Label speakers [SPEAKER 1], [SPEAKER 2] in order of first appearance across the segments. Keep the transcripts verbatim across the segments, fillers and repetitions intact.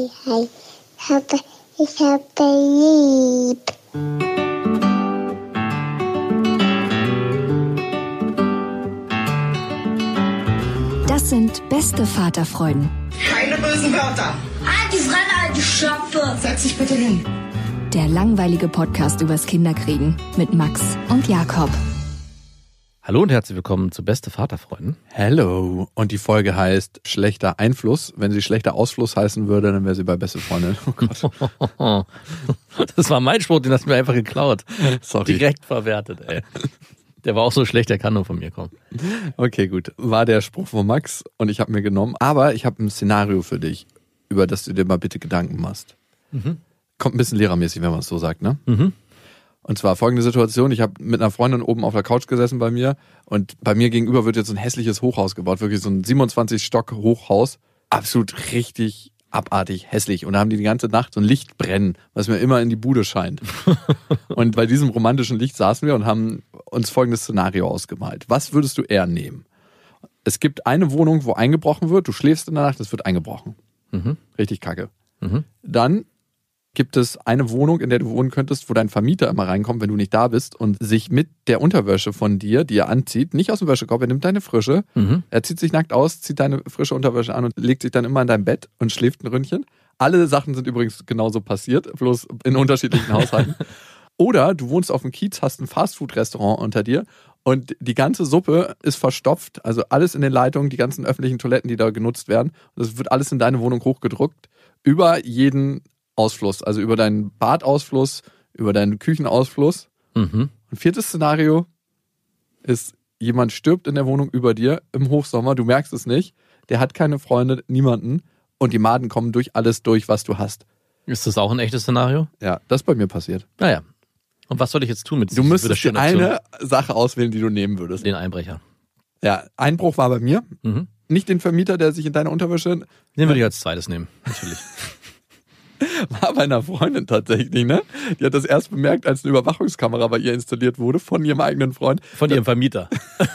[SPEAKER 1] hi, hi. Ich habe, ich habe lieb.
[SPEAKER 2] Das sind beste Vaterfreuden.
[SPEAKER 3] Keine bösen Wörter.
[SPEAKER 4] Halt die Fremde, alte Schöpfe.
[SPEAKER 3] Setz dich bitte hin.
[SPEAKER 2] Der langweilige Podcast übers Kinderkriegen mit Max und Jakob.
[SPEAKER 5] Hallo und herzlich willkommen zu Beste Vaterfreunden.
[SPEAKER 6] Hello. Und die Folge heißt schlechter Einfluss. Wenn sie schlechter Ausfluss heißen würde, dann wäre sie bei Beste Freundin. Oh Gott.
[SPEAKER 5] Das war mein Spruch, den hast du mir einfach geklaut.
[SPEAKER 6] Sorry.
[SPEAKER 5] Direkt verwertet, ey. Der war auch so schlecht, der kann nur von mir kommen.
[SPEAKER 6] Okay, gut. War der Spruch von Max und ich habe mir genommen. Aber ich habe ein Szenario für dich, über das du dir mal bitte Gedanken machst. Mhm. Kommt ein bisschen lehrermäßig, wenn man es so sagt, ne? Mhm. Und zwar folgende Situation, ich habe mit einer Freundin oben auf der Couch gesessen bei mir und bei mir gegenüber wird jetzt ein hässliches Hochhaus gebaut, wirklich so ein siebenundzwanzig Stock Hochhaus, absolut richtig abartig hässlich und da haben die die ganze Nacht so ein Licht brennen, was mir immer in die Bude scheint. Und bei diesem romantischen Licht saßen wir und haben uns folgendes Szenario ausgemalt. Was würdest du eher nehmen? Es gibt eine Wohnung, wo eingebrochen wird, du schläfst in der Nacht, es wird eingebrochen. Mhm. Richtig kacke. Mhm. Dann gibt es eine Wohnung, in der du wohnen könntest, wo dein Vermieter immer reinkommt, wenn du nicht da bist und sich mit der Unterwäsche von dir, die er anzieht, nicht aus dem Wäschekorb, er nimmt deine frische, mhm. er zieht sich nackt aus, zieht deine frische Unterwäsche an und legt sich dann immer in dein Bett und schläft ein Ründchen. Alle Sachen sind übrigens genauso passiert, bloß in unterschiedlichen Haushalten. Oder du wohnst auf dem Kiez, hast ein Fastfood-Restaurant unter dir und die ganze Suppe ist verstopft, also alles in den Leitungen, die ganzen öffentlichen Toiletten, die da genutzt werden. Und das wird alles in deine Wohnung hochgedruckt, über jeden Ausfluss, also über deinen Badausfluss, über deinen Küchenausfluss. Mhm. Und viertes Szenario ist, jemand stirbt in der Wohnung über dir im Hochsommer, du merkst es nicht, der hat keine Freunde, niemanden und die Maden kommen durch alles durch, was du hast.
[SPEAKER 5] Ist das auch ein echtes Szenario?
[SPEAKER 6] Ja, das ist bei mir passiert.
[SPEAKER 5] Naja. Und was soll ich jetzt tun mit
[SPEAKER 6] Du müsstest dir eine Sache auswählen, die du nehmen würdest.
[SPEAKER 5] Den Einbrecher.
[SPEAKER 6] Ja, Einbruch war bei mir. Mhm. Nicht den Vermieter, der sich in deine Unterwäsche...
[SPEAKER 5] Den würde ich als zweites nehmen, natürlich.
[SPEAKER 6] War bei einer Freundin tatsächlich, ne? Die hat das erst bemerkt, als eine Überwachungskamera bei ihr installiert wurde, von ihrem eigenen Freund.
[SPEAKER 5] Von ihrem Vermieter.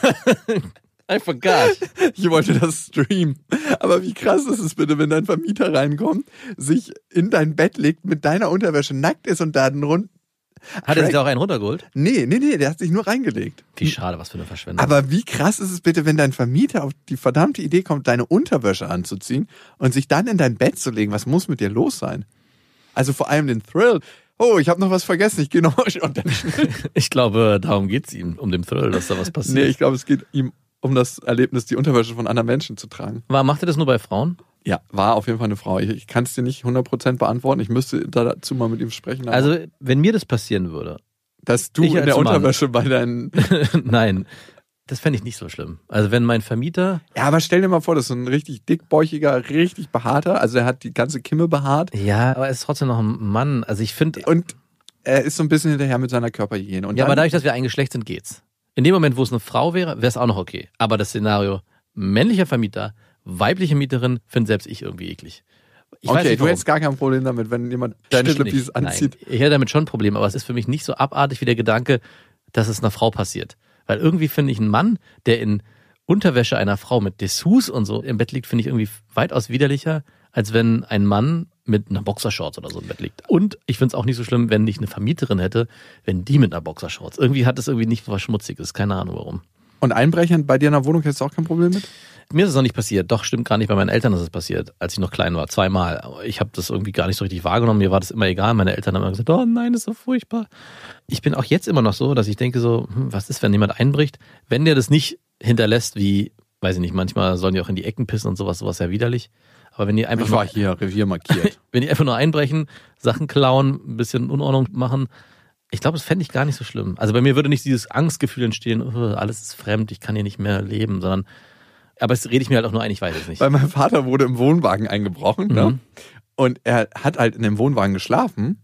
[SPEAKER 5] I forgot.
[SPEAKER 6] Ich wollte das streamen. Aber wie krass ist es bitte, wenn dein Vermieter reinkommt, sich in dein Bett legt, mit deiner Unterwäsche nackt ist und da einen Rund...
[SPEAKER 5] Hat er sich da auch einen runtergeholt?
[SPEAKER 6] Nee, nee, nee, der hat sich nur reingelegt.
[SPEAKER 5] Wie schade, was für eine Verschwendung.
[SPEAKER 6] Aber wie krass ist es bitte, wenn dein Vermieter auf die verdammte Idee kommt, deine Unterwäsche anzuziehen und sich dann in dein Bett zu legen? Was muss mit dir los sein? Also vor allem den Thrill. Oh, ich habe noch was vergessen, ich gehe noch und dann
[SPEAKER 5] Ich glaube, darum geht es ihm, um den Thrill, dass da was passiert.
[SPEAKER 6] Nee, ich glaube, es geht ihm um das Erlebnis, die Unterwäsche von anderen Menschen zu tragen.
[SPEAKER 5] War, macht er das nur bei Frauen?
[SPEAKER 6] Ja, war auf jeden Fall eine Frau. Ich, ich kann es dir nicht hundert Prozent beantworten. Ich müsste dazu mal mit ihm sprechen.
[SPEAKER 5] Also, wenn mir das passieren würde.
[SPEAKER 6] Dass du in der Unterwäsche bei deinen...
[SPEAKER 5] Nein, das fände ich nicht so schlimm. Also, wenn mein Vermieter...
[SPEAKER 6] Ja, aber stell dir mal vor, das ist so ein richtig dickbäuchiger, richtig behaarter. Also, er hat die ganze Kimme behaart.
[SPEAKER 5] Ja, aber er ist trotzdem noch ein Mann. Also, ich finde...
[SPEAKER 6] Und er ist so ein bisschen hinterher mit seiner Körperhygiene. Und
[SPEAKER 5] ja, aber dadurch, dass wir ein Geschlecht sind, geht's. In dem Moment, wo es eine Frau wäre, wäre es auch noch okay. Aber das Szenario, männlicher Vermieter, weibliche Mieterin, finde selbst ich irgendwie eklig. Ich
[SPEAKER 6] okay,
[SPEAKER 5] weiß nicht,
[SPEAKER 6] du hättest gar kein Problem damit, wenn jemand deine Schlüppis anzieht.
[SPEAKER 5] Nein, ich hätte damit schon ein Problem, aber es ist für mich nicht so abartig wie der Gedanke, dass es einer Frau passiert. Weil irgendwie finde ich einen Mann, der in Unterwäsche einer Frau mit Dessous und so im Bett liegt, finde ich irgendwie weitaus widerlicher, als wenn ein Mann mit einer Boxershorts oder so im Bett liegt. Und ich finde es auch nicht so schlimm, wenn ich eine Vermieterin hätte, wenn die mit einer Boxershorts. Irgendwie hat es irgendwie nicht was Schmutziges, keine Ahnung warum.
[SPEAKER 6] Und Einbrechern bei dir in der Wohnung hättest du auch kein Problem mit?
[SPEAKER 5] Mir ist es noch nicht passiert. Doch, stimmt gar nicht. Bei meinen Eltern ist es passiert, als ich noch klein war. Zweimal. Ich habe das irgendwie gar nicht so richtig wahrgenommen. Mir war das immer egal. Meine Eltern haben immer gesagt, oh nein, das ist so furchtbar. Ich bin auch jetzt immer noch so, dass ich denke so, hm, was ist, wenn jemand einbricht? Wenn der das nicht hinterlässt, wie, weiß ich nicht, manchmal sollen die auch in die Ecken pissen und sowas, sowas sehr widerlich. Aber wenn die einfach
[SPEAKER 6] ich war nur, hier, Revier markiert.
[SPEAKER 5] Wenn die einfach nur einbrechen, Sachen klauen, ein bisschen Unordnung machen, ich glaube, das fände ich gar nicht so schlimm. Also bei mir würde nicht dieses Angstgefühl entstehen, oh, alles ist fremd, ich kann hier nicht mehr leben, sondern, aber es rede ich mir halt auch nur ein, ich weiß es nicht.
[SPEAKER 6] Weil mein Vater wurde im Wohnwagen eingebrochen,
[SPEAKER 5] mhm.
[SPEAKER 6] ne? Und er hat halt in dem Wohnwagen geschlafen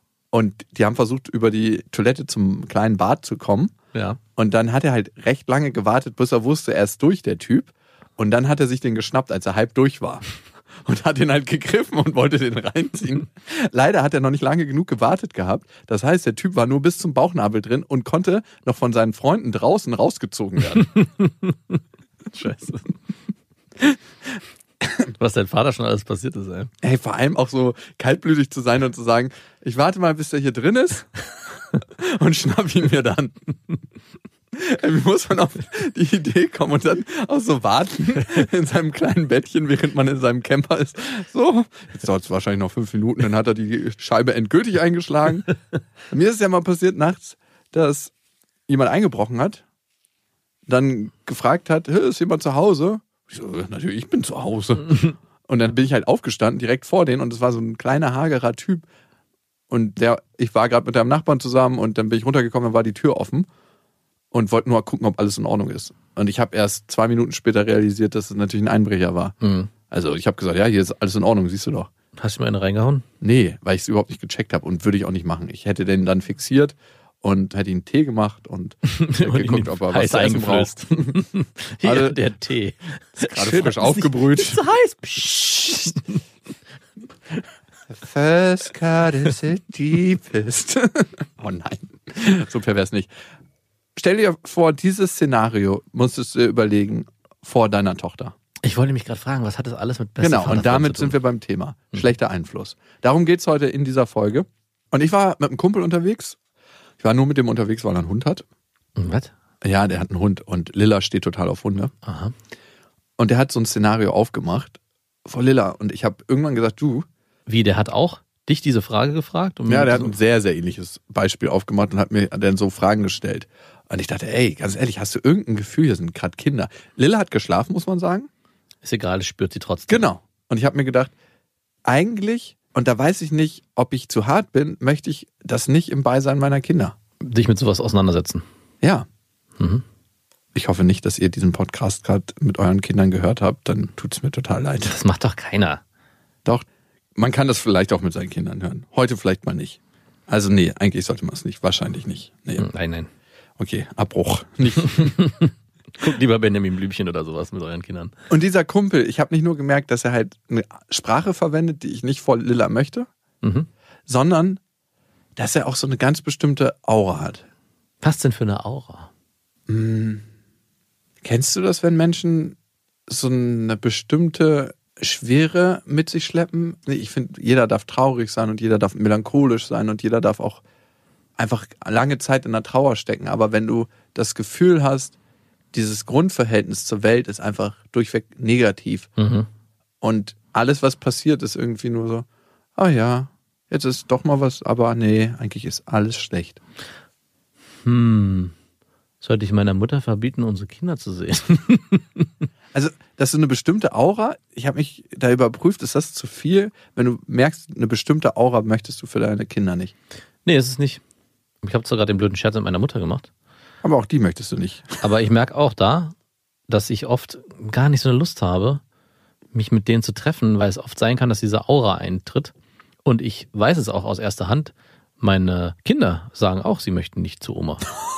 [SPEAKER 6] und die haben versucht, über die Toilette zum kleinen Bad zu kommen.
[SPEAKER 5] Ja.
[SPEAKER 6] Und dann hat er halt recht lange gewartet, bis er wusste, er ist durch, der Typ. Und dann hat er sich den geschnappt, als er halb durch war. Und hat ihn halt gegriffen und wollte den reinziehen. Leider hat er noch nicht lange genug gewartet gehabt. Das heißt, der Typ war nur bis zum Bauchnabel drin und konnte noch von seinen Freunden draußen rausgezogen werden.
[SPEAKER 5] Scheiße. Was dein Vater schon alles passiert ist, ey.
[SPEAKER 6] Ey, vor allem auch so kaltblütig zu sein und zu sagen, ich warte mal, bis der hier drin ist und schnapp ihn mir dann. Ey, wie muss man auf die Idee kommen und dann auch so warten in seinem kleinen Bettchen, während man in seinem Camper ist. So, jetzt dauert es wahrscheinlich noch fünf Minuten, dann hat er die Scheibe endgültig eingeschlagen. Mir ist es ja mal passiert nachts, dass jemand eingebrochen hat, dann gefragt hat, ist jemand zu Hause? Ich so, natürlich, ich bin zu Hause. Und dann bin ich halt aufgestanden, direkt vor denen, und es war so ein kleiner, hagerer Typ. Und der, ich war gerade mit einem Nachbarn zusammen und dann bin ich runtergekommen, dann war die Tür offen und wollte nur gucken, ob alles in Ordnung ist. Und ich habe erst zwei Minuten später realisiert, dass es natürlich ein Einbrecher war. Mhm. Also ich habe gesagt, ja, hier ist alles in Ordnung, siehst du doch.
[SPEAKER 5] Hast du mir eine reingehauen?
[SPEAKER 6] Nee, weil ich es überhaupt nicht gecheckt habe und würde ich auch nicht machen. Ich hätte den dann fixiert und hätte ihn Tee gemacht und, und geguckt, ob er was zu essen braucht.
[SPEAKER 5] Hier,
[SPEAKER 6] Alle,
[SPEAKER 5] der Tee.
[SPEAKER 6] Ist gerade frisch aufgebrüht.
[SPEAKER 5] Ist zu heiß. Psst.
[SPEAKER 6] The first cut is the deepest. Oh nein, so pervers nicht. Stell dir vor, dieses Szenario musstest du dir überlegen vor deiner Tochter.
[SPEAKER 5] Ich wollte mich gerade fragen, was hat das alles mit bester
[SPEAKER 6] Genau,
[SPEAKER 5] Vaterfreund
[SPEAKER 6] und damit
[SPEAKER 5] zu tun?
[SPEAKER 6] sind wir beim Thema. Schlechter Einfluss. Darum geht's heute in dieser Folge. Und ich war mit einem Kumpel unterwegs. Ich war nur mit dem unterwegs, weil er einen Hund hat.
[SPEAKER 5] Was?
[SPEAKER 6] Ja, der hat einen Hund und Lilla steht total auf Hunde.
[SPEAKER 5] Aha.
[SPEAKER 6] Und der hat so ein Szenario aufgemacht vor Lilla. Und ich habe irgendwann gesagt, du...
[SPEAKER 5] Wie, der hat auch dich diese Frage gefragt? Um
[SPEAKER 6] ja, der hat ein sehr, sehr ähnliches Beispiel aufgemacht und hat mir dann so Fragen gestellt. Und ich dachte, ey, ganz ehrlich, hast du irgendein Gefühl, hier sind gerade Kinder. Lilla hat geschlafen, muss man sagen.
[SPEAKER 5] Ist egal, es spürt sie trotzdem.
[SPEAKER 6] Genau. Und ich habe mir gedacht, eigentlich, und da weiß ich nicht, ob ich zu hart bin, möchte ich das nicht im Beisein meiner Kinder.
[SPEAKER 5] Dich mit sowas auseinandersetzen.
[SPEAKER 6] Ja.
[SPEAKER 5] Mhm.
[SPEAKER 6] Ich hoffe nicht, dass ihr diesen Podcast gerade mit euren Kindern gehört habt, dann tut's mir total leid.
[SPEAKER 5] Das macht doch keiner.
[SPEAKER 6] Doch, man kann das vielleicht auch mit seinen Kindern hören. Heute vielleicht mal nicht. Also nee, eigentlich sollte man es nicht. Wahrscheinlich nicht. Nee.
[SPEAKER 5] Nein, nein.
[SPEAKER 6] Okay, Abbruch. Nicht.
[SPEAKER 5] Guckt lieber Benjamin Blümchen oder sowas mit euren Kindern.
[SPEAKER 6] Und dieser Kumpel, ich habe nicht nur gemerkt, dass er halt eine Sprache verwendet, die ich nicht vor Lilla möchte,
[SPEAKER 5] Mhm.
[SPEAKER 6] sondern dass er auch so eine ganz bestimmte Aura hat.
[SPEAKER 5] Was denn für eine Aura?
[SPEAKER 6] Hm. Kennst du das, wenn Menschen so eine bestimmte Schwere mit sich schleppen? Ich finde, jeder darf traurig sein und jeder darf melancholisch sein und jeder darf auch einfach lange Zeit in der Trauer stecken. Aber wenn du das Gefühl hast, dieses Grundverhältnis zur Welt ist einfach durchweg negativ
[SPEAKER 5] Mhm.
[SPEAKER 6] und alles, was passiert, ist irgendwie nur so, ah ja, jetzt ist doch mal was, aber nee, eigentlich ist alles schlecht.
[SPEAKER 5] Hm. Sollte ich meiner Mutter verbieten, unsere Kinder zu sehen?
[SPEAKER 6] Also, das ist so eine bestimmte Aura. Ich habe mich da überprüft, ist das zu viel? Wenn du merkst, eine bestimmte Aura möchtest du für deine Kinder nicht.
[SPEAKER 5] Nee, ist es nicht. Ich habe zwar gerade den blöden Scherz mit meiner Mutter gemacht,
[SPEAKER 6] Aber auch die möchtest du nicht.
[SPEAKER 5] aber ich merke auch da, dass ich oft gar nicht so eine Lust habe, mich mit denen zu treffen, weil es oft sein kann, dass diese Aura eintritt. Und ich weiß es auch aus erster Hand. Meine Kinder sagen auch, sie möchten nicht zu Oma.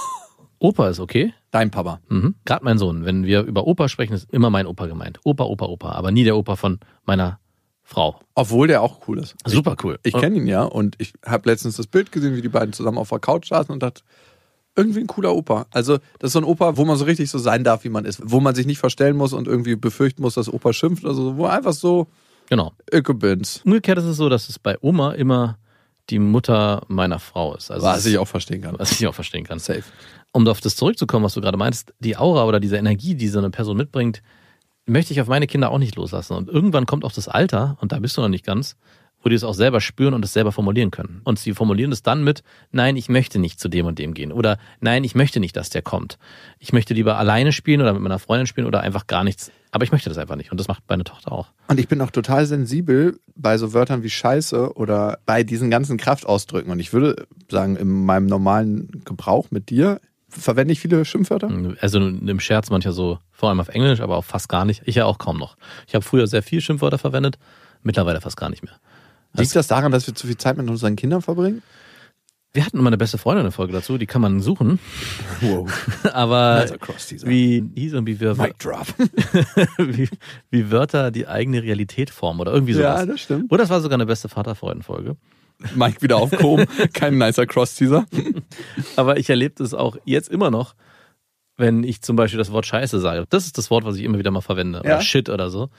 [SPEAKER 5] Opa ist okay.
[SPEAKER 6] Dein Papa.
[SPEAKER 5] Mhm. Gerade mein Sohn, wenn wir über Opa sprechen, ist immer mein Opa gemeint. Opa, Opa, Opa, aber nie der Opa von meiner Frau.
[SPEAKER 6] Obwohl der auch cool ist.
[SPEAKER 5] Super cool.
[SPEAKER 6] Ich kenne ihn ja und ich habe letztens das Bild gesehen, wie die beiden zusammen auf der Couch saßen und dachte, irgendwie ein cooler Opa. Also das ist so ein Opa, wo man so richtig so sein darf, wie man ist. Wo man sich nicht verstellen muss und irgendwie befürchten muss, dass Opa schimpft oder so. Wo einfach so,
[SPEAKER 5] Genau.
[SPEAKER 6] ich bin's.
[SPEAKER 5] Umgekehrt ist es so, dass es bei Oma immer die Mutter meiner Frau ist. Also
[SPEAKER 6] Was
[SPEAKER 5] es-
[SPEAKER 6] ich auch verstehen kann.
[SPEAKER 5] was ich auch verstehen kann.
[SPEAKER 6] Safe.
[SPEAKER 5] Um auf das zurückzukommen, was du gerade meinst, die Aura oder diese Energie, die so eine Person mitbringt, möchte ich auf meine Kinder auch nicht loslassen. Und irgendwann kommt auch das Alter, und da bist du noch nicht ganz, wo die es auch selber spüren und es selber formulieren können. Und sie formulieren es dann mit, nein, ich möchte nicht zu dem und dem gehen. Oder nein, ich möchte nicht, dass der kommt. Ich möchte lieber alleine spielen oder mit meiner Freundin spielen oder einfach gar nichts. Aber ich möchte das einfach nicht. Und das macht meine Tochter auch.
[SPEAKER 6] Und ich bin auch total sensibel bei so Wörtern wie Scheiße oder bei diesen ganzen Kraftausdrücken. Und ich würde sagen, in meinem normalen Gebrauch mit dir verwende ich viele Schimpfwörter.
[SPEAKER 5] Also im Scherz manchmal so, vor allem auf Englisch, aber auch fast gar nicht. Ich ja auch kaum noch. Ich habe früher sehr viel Schimpfwörter verwendet, mittlerweile fast gar nicht mehr.
[SPEAKER 6] Liegt das daran, dass wir zu viel Zeit mit unseren Kindern verbringen?
[SPEAKER 5] Wir hatten immer eine beste Freundin eine Folge dazu, die kann man suchen.
[SPEAKER 6] Wow.
[SPEAKER 5] Aber
[SPEAKER 6] Nicer cross teaser.
[SPEAKER 5] wie hieß und wie wir
[SPEAKER 6] Mic drop.
[SPEAKER 5] wie, wie Wörter die eigene Realität formen oder irgendwie sowas.
[SPEAKER 6] Ja, das stimmt.
[SPEAKER 5] Oder das war sogar eine beste Vaterfreuden-Folge.
[SPEAKER 6] Mike wieder aufgehoben. Kein nicer Cross-Teaser.
[SPEAKER 5] Aber ich erlebe das auch jetzt immer noch, wenn ich zum Beispiel das Wort Scheiße sage. Das ist das Wort, was ich immer wieder mal verwende. Oder
[SPEAKER 6] Ja.
[SPEAKER 5] Shit oder so.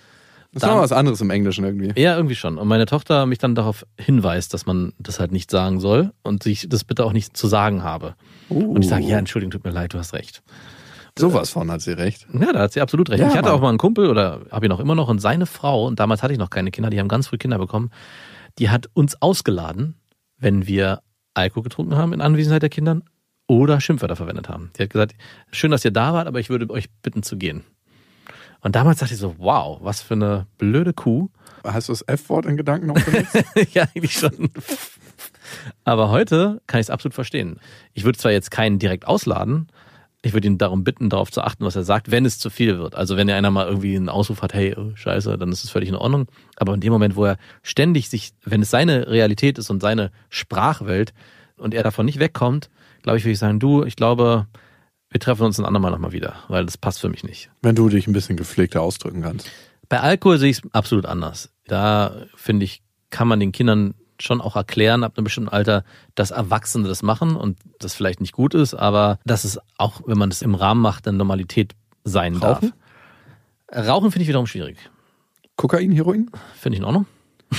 [SPEAKER 6] Das ist noch was anderes im Englischen irgendwie.
[SPEAKER 5] Ja, irgendwie schon. Und meine Tochter mich dann darauf hinweist, dass man das halt nicht sagen soll und ich das bitte auch nicht zu sagen habe. Uh. Und ich sage, ja, Entschuldigung, tut mir leid, du hast recht.
[SPEAKER 6] Sowas von hat sie recht.
[SPEAKER 5] Ja, da hat sie absolut recht.
[SPEAKER 6] Ja,
[SPEAKER 5] ich hatte
[SPEAKER 6] Mann.
[SPEAKER 5] auch mal einen Kumpel oder habe ihn auch immer noch und seine Frau, und damals hatte ich noch keine Kinder, die haben ganz früh Kinder bekommen, die hat uns ausgeladen, wenn wir Alkohol getrunken haben in Anwesenheit der Kinder oder Schimpfwörter verwendet haben. Die hat gesagt, schön, dass ihr da wart, aber ich würde euch bitten zu gehen. Und damals dachte ich so, wow, was für eine blöde Kuh.
[SPEAKER 6] Hast du das F-Wort in Gedanken noch benutzt?
[SPEAKER 5] Ja, eigentlich schon. Aber heute kann ich es absolut verstehen. Ich würde zwar jetzt keinen direkt ausladen, ich würde ihn darum bitten, darauf zu achten, was er sagt, wenn es zu viel wird. Also wenn er einer mal irgendwie einen Ausruf hat, hey, oh, scheiße, dann ist es völlig in Ordnung. Aber in dem Moment, wo er ständig sich, wenn es seine Realität ist und seine Sprachwelt und er davon nicht wegkommt, glaube ich, würde ich sagen, du, ich glaube, wir treffen uns ein andermal nochmal wieder, weil das passt für mich nicht.
[SPEAKER 6] Wenn du dich ein bisschen gepflegter ausdrücken kannst.
[SPEAKER 5] Bei Alkohol sehe ich es absolut anders. Da, finde ich, kann man den Kindern schon auch erklären, ab einem bestimmten Alter, dass Erwachsene das machen und das vielleicht nicht gut ist, aber dass es auch, wenn man das im Rahmen macht, eine Normalität sein
[SPEAKER 6] Rauchen?
[SPEAKER 5] darf. Rauchen finde ich wiederum schwierig.
[SPEAKER 6] Kokain, Heroin?
[SPEAKER 5] Finde ich in Ordnung.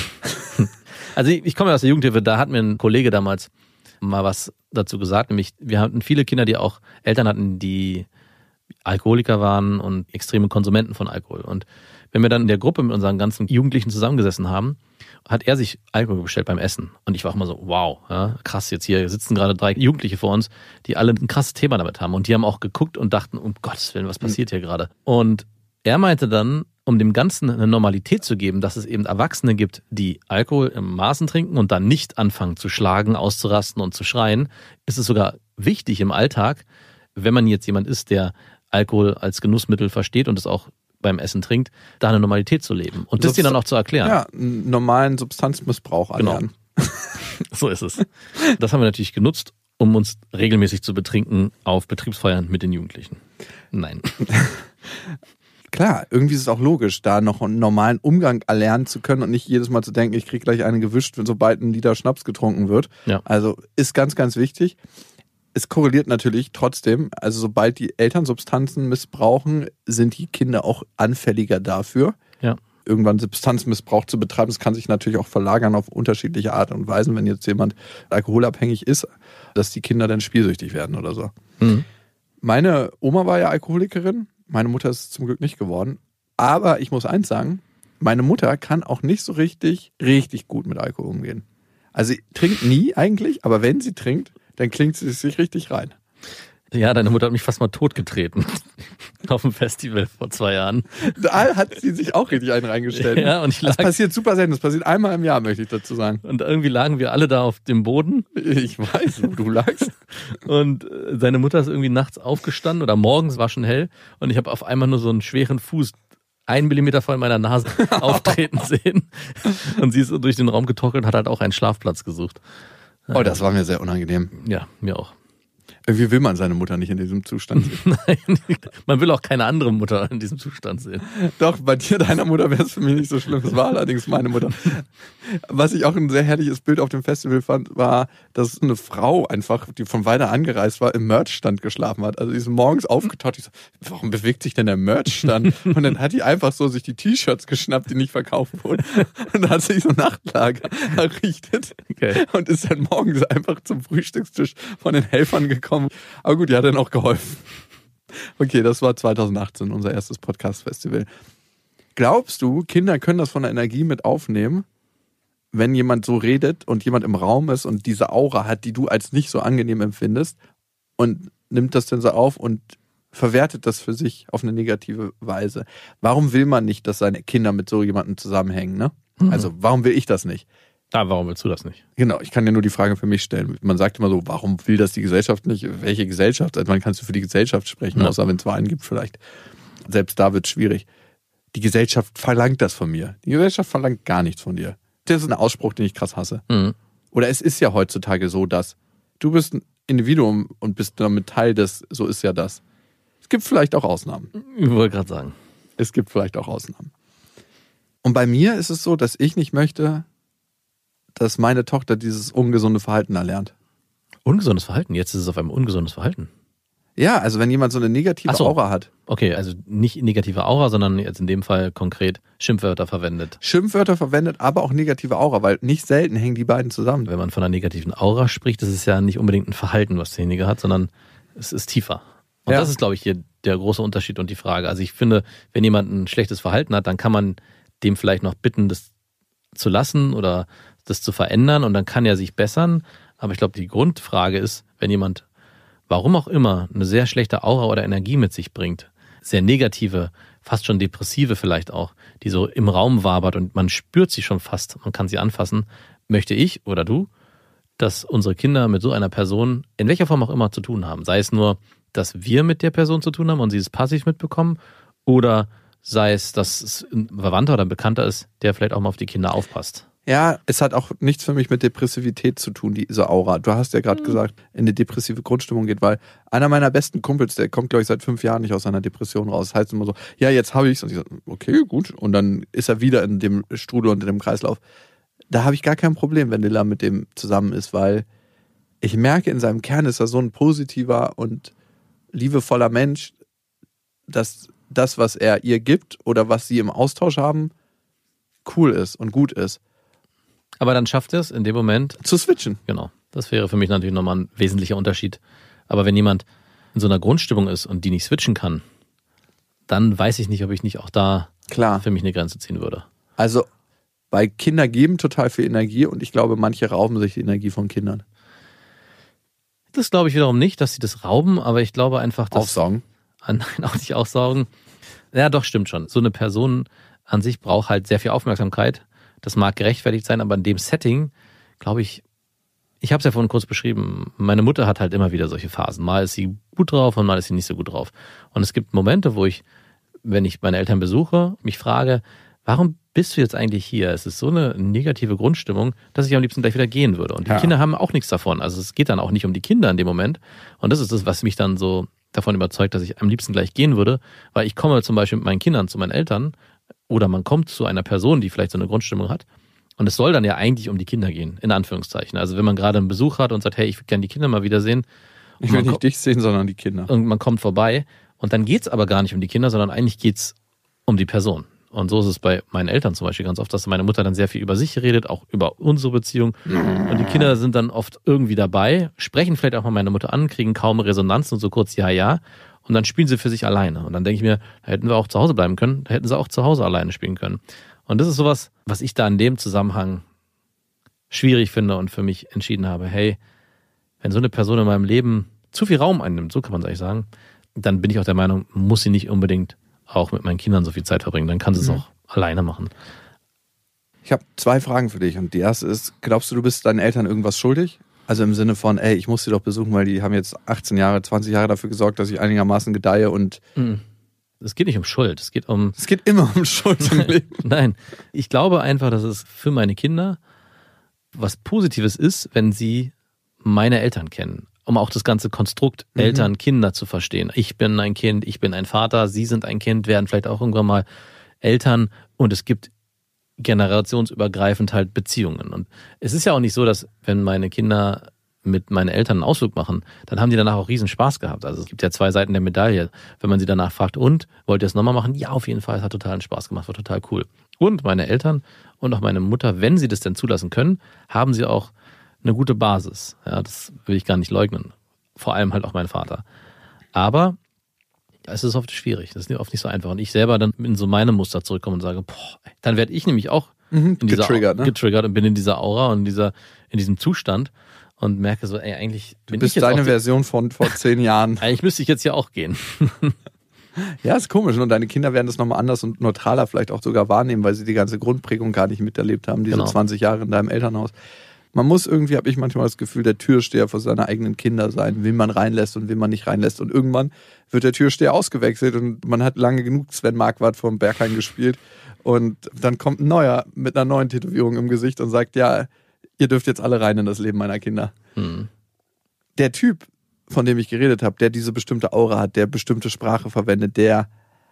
[SPEAKER 5] Also ich, ich komme ja aus der Jugendhilfe, da hat mir ein Kollege damals mal was dazu gesagt, nämlich wir hatten viele Kinder, die auch Eltern hatten, die Alkoholiker waren und extreme Konsumenten von Alkohol. Und wenn wir dann in der Gruppe mit unseren ganzen Jugendlichen zusammengesessen haben, hat er sich Alkohol bestellt beim Essen. Und ich war auch immer so, wow, ja, krass, jetzt hier sitzen gerade drei Jugendliche vor uns, die alle ein krasses Thema damit haben. Und die haben auch geguckt und dachten, um Gottes Willen, was passiert hier gerade? Und er meinte dann, um dem Ganzen eine Normalität zu geben, dass es eben Erwachsene gibt, die Alkohol im Maßen trinken und dann nicht anfangen zu schlagen, auszurasten und zu schreien, ist es sogar wichtig im Alltag, wenn man jetzt jemand ist, der Alkohol als Genussmittel versteht und es auch beim Essen trinkt, da eine Normalität zu leben. Und das
[SPEAKER 6] Subst-
[SPEAKER 5] denen dann auch zu erklären.
[SPEAKER 6] Ja, einen normalen Substanzmissbrauch erlernen.
[SPEAKER 5] Genau. So ist es. Das haben wir natürlich genutzt, um uns regelmäßig zu betrinken auf Betriebsfeiern mit den Jugendlichen. Nein.
[SPEAKER 6] Klar, irgendwie ist es auch logisch, da noch einen normalen Umgang erlernen zu können und nicht jedes Mal zu denken, ich kriege gleich eine gewischt, wenn sobald ein Liter Schnaps getrunken wird.
[SPEAKER 5] Ja.
[SPEAKER 6] Also ist ganz, ganz wichtig. Es korreliert natürlich trotzdem, also sobald die Eltern Substanzen missbrauchen, sind die Kinder auch anfälliger dafür.
[SPEAKER 5] Ja.
[SPEAKER 6] Irgendwann Substanzmissbrauch zu betreiben. Das kann sich natürlich auch verlagern auf unterschiedliche Art und Weisen, wenn jetzt jemand alkoholabhängig ist, dass die Kinder dann spielsüchtig werden oder so.
[SPEAKER 5] Mhm.
[SPEAKER 6] Meine Oma war ja Alkoholikerin, meine Mutter ist es zum Glück nicht geworden. Aber ich muss eins sagen, meine Mutter kann auch nicht so richtig, richtig gut mit Alkohol umgehen. Also sie trinkt nie eigentlich, aber wenn sie trinkt, dann klingt sie sich richtig rein.
[SPEAKER 5] Ja, deine Mutter hat mich fast mal totgetreten. Auf dem Festival vor zwei Jahren.
[SPEAKER 6] Da hat sie sich auch richtig einen reingestellt.
[SPEAKER 5] Ja, und ich lag,
[SPEAKER 6] das passiert super selten. Das passiert einmal im Jahr, möchte ich dazu sagen.
[SPEAKER 5] Und irgendwie lagen wir alle da auf dem Boden.
[SPEAKER 6] Ich weiß, wo du lagst.
[SPEAKER 5] Und seine Mutter ist irgendwie nachts aufgestanden oder morgens, war schon hell. Und ich habe auf einmal nur so einen schweren Fuß einen Millimeter vor meiner Nase auftreten sehen. Und sie ist durch den Raum getorkelt und hat halt auch einen Schlafplatz gesucht.
[SPEAKER 6] Oh, das war mir sehr unangenehm.
[SPEAKER 5] Ja, mir auch.
[SPEAKER 6] Irgendwie will man seine Mutter nicht in diesem Zustand sehen.
[SPEAKER 5] Nein, man will auch keine andere Mutter in diesem Zustand sehen.
[SPEAKER 6] Doch, bei dir, deiner Mutter, wäre es für mich nicht so schlimm. Es war allerdings meine Mutter. Was ich auch ein sehr herrliches Bild auf dem Festival fand, war, dass eine Frau einfach, die von weiter angereist war, im Merchstand geschlafen hat. Also die ist morgens aufgetaucht. Ich so, warum bewegt sich denn der Merchstand? Und dann hat die einfach so sich die T-Shirts geschnappt, die nicht verkauft wurden. Und dann hat sich so ein Nachtlager errichtet.
[SPEAKER 5] Okay.
[SPEAKER 6] Und ist dann morgens einfach zum Frühstückstisch von den Helfern gekommen. Aber gut, die hat dann auch geholfen. Okay, das war zwanzig achtzehn, unser erstes Podcast-Festival. Glaubst du, Kinder können das von der Energie mit aufnehmen, wenn jemand so redet und jemand im Raum ist und diese Aura hat, die du als nicht so angenehm empfindest, und nimmt das dann so auf und verwertet das für sich auf eine negative Weise? Warum will man nicht, dass seine Kinder mit so jemandem zusammenhängen, ne? Mhm. Also, warum will ich das nicht?
[SPEAKER 5] Ah, warum willst du das nicht?
[SPEAKER 6] Genau, ich kann dir nur die Frage für mich stellen. Man sagt immer so, warum will das die Gesellschaft nicht? Welche Gesellschaft? Also man kannst du für die Gesellschaft sprechen, ja. Außer wenn es mal einen gibt vielleicht. Selbst da wird es schwierig. Die Gesellschaft verlangt das von mir. Die Gesellschaft verlangt gar nichts von dir. Das ist ein Ausspruch, den ich krass hasse. Mhm. Oder es ist ja heutzutage so, dass du bist ein Individuum und bist damit Teil des, so ist ja das. Es gibt vielleicht auch Ausnahmen.
[SPEAKER 5] Ich wollte gerade sagen.
[SPEAKER 6] Es gibt vielleicht auch Ausnahmen. Und bei mir ist es so, dass ich nicht möchte, dass meine Tochter dieses ungesunde Verhalten erlernt.
[SPEAKER 5] Ungesundes Verhalten? Jetzt ist es auf einmal ungesundes Verhalten.
[SPEAKER 6] Ja, also wenn jemand so eine negative
[SPEAKER 5] Ach so.
[SPEAKER 6] Aura hat.
[SPEAKER 5] Okay, also nicht negative Aura, sondern jetzt in dem Fall konkret Schimpfwörter verwendet.
[SPEAKER 6] Schimpfwörter verwendet, aber auch negative Aura, weil nicht selten hängen die beiden zusammen.
[SPEAKER 5] Wenn man von einer negativen Aura spricht, das ist ja nicht unbedingt ein Verhalten, was derjenige hat, sondern es ist tiefer. Und
[SPEAKER 6] Ja.
[SPEAKER 5] das ist, glaube ich, hier der große Unterschied und die Frage. Also ich finde, wenn jemand ein schlechtes Verhalten hat, dann kann man dem vielleicht noch bitten, das zu lassen oder das zu verändern und dann kann er sich bessern. Aber ich glaube, die Grundfrage ist, wenn jemand, warum auch immer, eine sehr schlechte Aura oder Energie mit sich bringt, sehr negative, fast schon depressive vielleicht auch, die so im Raum wabert und man spürt sie schon fast, man kann sie anfassen, möchte ich oder du, dass unsere Kinder mit so einer Person in welcher Form auch immer zu tun haben. Sei es nur, dass wir mit der Person zu tun haben und sie es passiv mitbekommen oder sei es, dass es ein Verwandter oder ein Bekannter ist, der vielleicht auch mal auf die Kinder aufpasst.
[SPEAKER 6] Ja, es hat auch nichts für mich mit Depressivität zu tun, diese Aura. Du hast ja gerade mhm. gesagt, in eine depressive Grundstimmung geht, weil einer meiner besten Kumpels, der kommt, glaube ich, seit fünf Jahren nicht aus seiner Depression raus. Das heißt immer so, ja, jetzt habe ich's. Und ich so, okay, gut. Und dann ist er wieder in dem Strudel und in dem Kreislauf. Da habe ich gar kein Problem, wenn Lilla mit dem zusammen ist, weil ich merke, in seinem Kern ist er so ein positiver und liebevoller Mensch, dass das, was er ihr gibt oder was sie im Austausch haben, cool ist und gut ist.
[SPEAKER 5] Aber dann schafft er es in dem Moment
[SPEAKER 6] zu switchen.
[SPEAKER 5] Genau. Das wäre für mich natürlich nochmal ein wesentlicher Unterschied. Aber wenn jemand in so einer Grundstimmung ist und die nicht switchen kann, dann weiß ich nicht, ob ich nicht auch da
[SPEAKER 6] Klar.
[SPEAKER 5] für mich eine Grenze ziehen würde.
[SPEAKER 6] Also, weil Kinder geben total viel Energie und ich glaube, manche rauben sich die Energie von Kindern.
[SPEAKER 5] Das glaube ich wiederum nicht, dass sie das rauben, aber ich glaube einfach, dass...
[SPEAKER 6] Aufsaugen?
[SPEAKER 5] Nein, auch nicht aufsaugen. Ja, doch, stimmt schon. So eine Person an sich braucht halt sehr viel Aufmerksamkeit. Das mag gerechtfertigt sein, aber in dem Setting, glaube ich, ich habe es ja vorhin kurz beschrieben, meine Mutter hat halt immer wieder solche Phasen. Mal ist sie gut drauf und mal ist sie nicht so gut drauf. Und es gibt Momente, wo ich, wenn ich meine Eltern besuche, mich frage, warum bist du jetzt eigentlich hier? Es ist so eine negative Grundstimmung, dass ich am liebsten gleich wieder gehen würde. Und die
[SPEAKER 6] ja.
[SPEAKER 5] Kinder haben auch nichts davon. Also es geht dann auch nicht um die Kinder in dem Moment. Und das ist das, was mich dann so davon überzeugt, dass ich am liebsten gleich gehen würde, weil ich komme zum Beispiel mit meinen Kindern zu meinen Eltern oder man kommt zu einer Person, die vielleicht so eine Grundstimmung hat und es soll dann ja eigentlich um die Kinder gehen, in Anführungszeichen. Also wenn man gerade einen Besuch hat und sagt, hey, ich würde gerne die Kinder mal wiedersehen.
[SPEAKER 6] Ich will nicht dich sehen, sondern die Kinder.
[SPEAKER 5] Und man kommt vorbei und dann geht's aber gar nicht um die Kinder, sondern eigentlich geht's um die Person. Und so ist es bei meinen Eltern zum Beispiel ganz oft, dass meine Mutter dann sehr viel über sich redet, auch über unsere Beziehung. Und die Kinder sind dann oft irgendwie dabei, sprechen vielleicht auch mal meine Mutter an, kriegen kaum Resonanz und so kurz ja, ja. Und dann spielen sie für sich alleine. Und dann denke ich mir, da hätten wir auch zu Hause bleiben können, da hätten sie auch zu Hause alleine spielen können. Und das ist sowas, was ich da in dem Zusammenhang schwierig finde und für mich entschieden habe, hey, wenn so eine Person in meinem Leben zu viel Raum einnimmt, so kann man es eigentlich sagen, dann bin ich auch der Meinung, muss sie nicht unbedingt auch mit meinen Kindern so viel Zeit verbringen. Dann kann sie es mhm. auch alleine machen.
[SPEAKER 6] Ich habe zwei Fragen für dich. Und die erste ist, glaubst du, du bist deinen Eltern irgendwas schuldig? Also im Sinne von, ey, ich muss sie doch besuchen, weil die haben jetzt achtzehn Jahre, zwanzig Jahre dafür gesorgt, dass ich einigermaßen gedeihe und...
[SPEAKER 5] Mhm. Es geht nicht um Schuld, es geht um...
[SPEAKER 6] Es geht immer um Schuld im Leben.
[SPEAKER 5] Nein, ich glaube einfach, dass es für meine Kinder was Positives ist, wenn sie meine Eltern kennen. Um auch das ganze Konstrukt mhm. Eltern, Kinder zu verstehen. Ich bin ein Kind, ich bin ein Vater, sie sind ein Kind, werden vielleicht auch irgendwann mal Eltern und es gibt generationsübergreifend halt Beziehungen. Und es ist ja auch nicht so, dass wenn meine Kinder mit meinen Eltern einen Ausflug machen, dann haben die danach auch riesen Spaß gehabt. Also es gibt ja zwei Seiten der Medaille. Wenn man sie danach fragt, und, wollt ihr es nochmal machen? Ja, auf jeden Fall, es hat totalen Spaß gemacht, war total cool. Und meine Eltern und auch meine Mutter, wenn sie das denn zulassen können, haben sie auch eine gute Basis. Ja, das will ich gar nicht leugnen. Vor allem halt auch mein Vater. Aber es ist oft schwierig. Das ist oft nicht so einfach. Und ich selber dann in so meine Muster zurückkomme und sage, boah, dann werde ich nämlich auch
[SPEAKER 6] mhm,
[SPEAKER 5] in dieser,
[SPEAKER 6] getriggert, ne?
[SPEAKER 5] getriggert und bin in dieser Aura und in dieser, in diesem Zustand und merke so, ey, eigentlich bin
[SPEAKER 6] du bist
[SPEAKER 5] ich jetzt
[SPEAKER 6] deine
[SPEAKER 5] auch
[SPEAKER 6] Version von vor zehn Jahren.
[SPEAKER 5] Eigentlich müsste ich jetzt ja auch gehen.
[SPEAKER 6] Ja, ist komisch. Und deine Kinder werden das nochmal anders und neutraler vielleicht auch sogar wahrnehmen, weil sie die ganze Grundprägung gar nicht miterlebt haben, diese
[SPEAKER 5] genau.
[SPEAKER 6] zwanzig Jahre in deinem Elternhaus. Man muss irgendwie, habe ich manchmal das Gefühl, der Türsteher für seine eigenen Kinder sein, wen man reinlässt und wen man nicht reinlässt. Und irgendwann wird der Türsteher ausgewechselt und man hat lange genug Sven Marquardt vom Berghain gespielt. Und dann kommt ein neuer mit einer neuen Tätowierung im Gesicht und sagt, ja, ihr dürft jetzt alle rein in das Leben meiner Kinder.
[SPEAKER 5] Hm.
[SPEAKER 6] Der Typ, von dem ich geredet habe, der diese bestimmte Aura hat, der bestimmte Sprache verwendet, der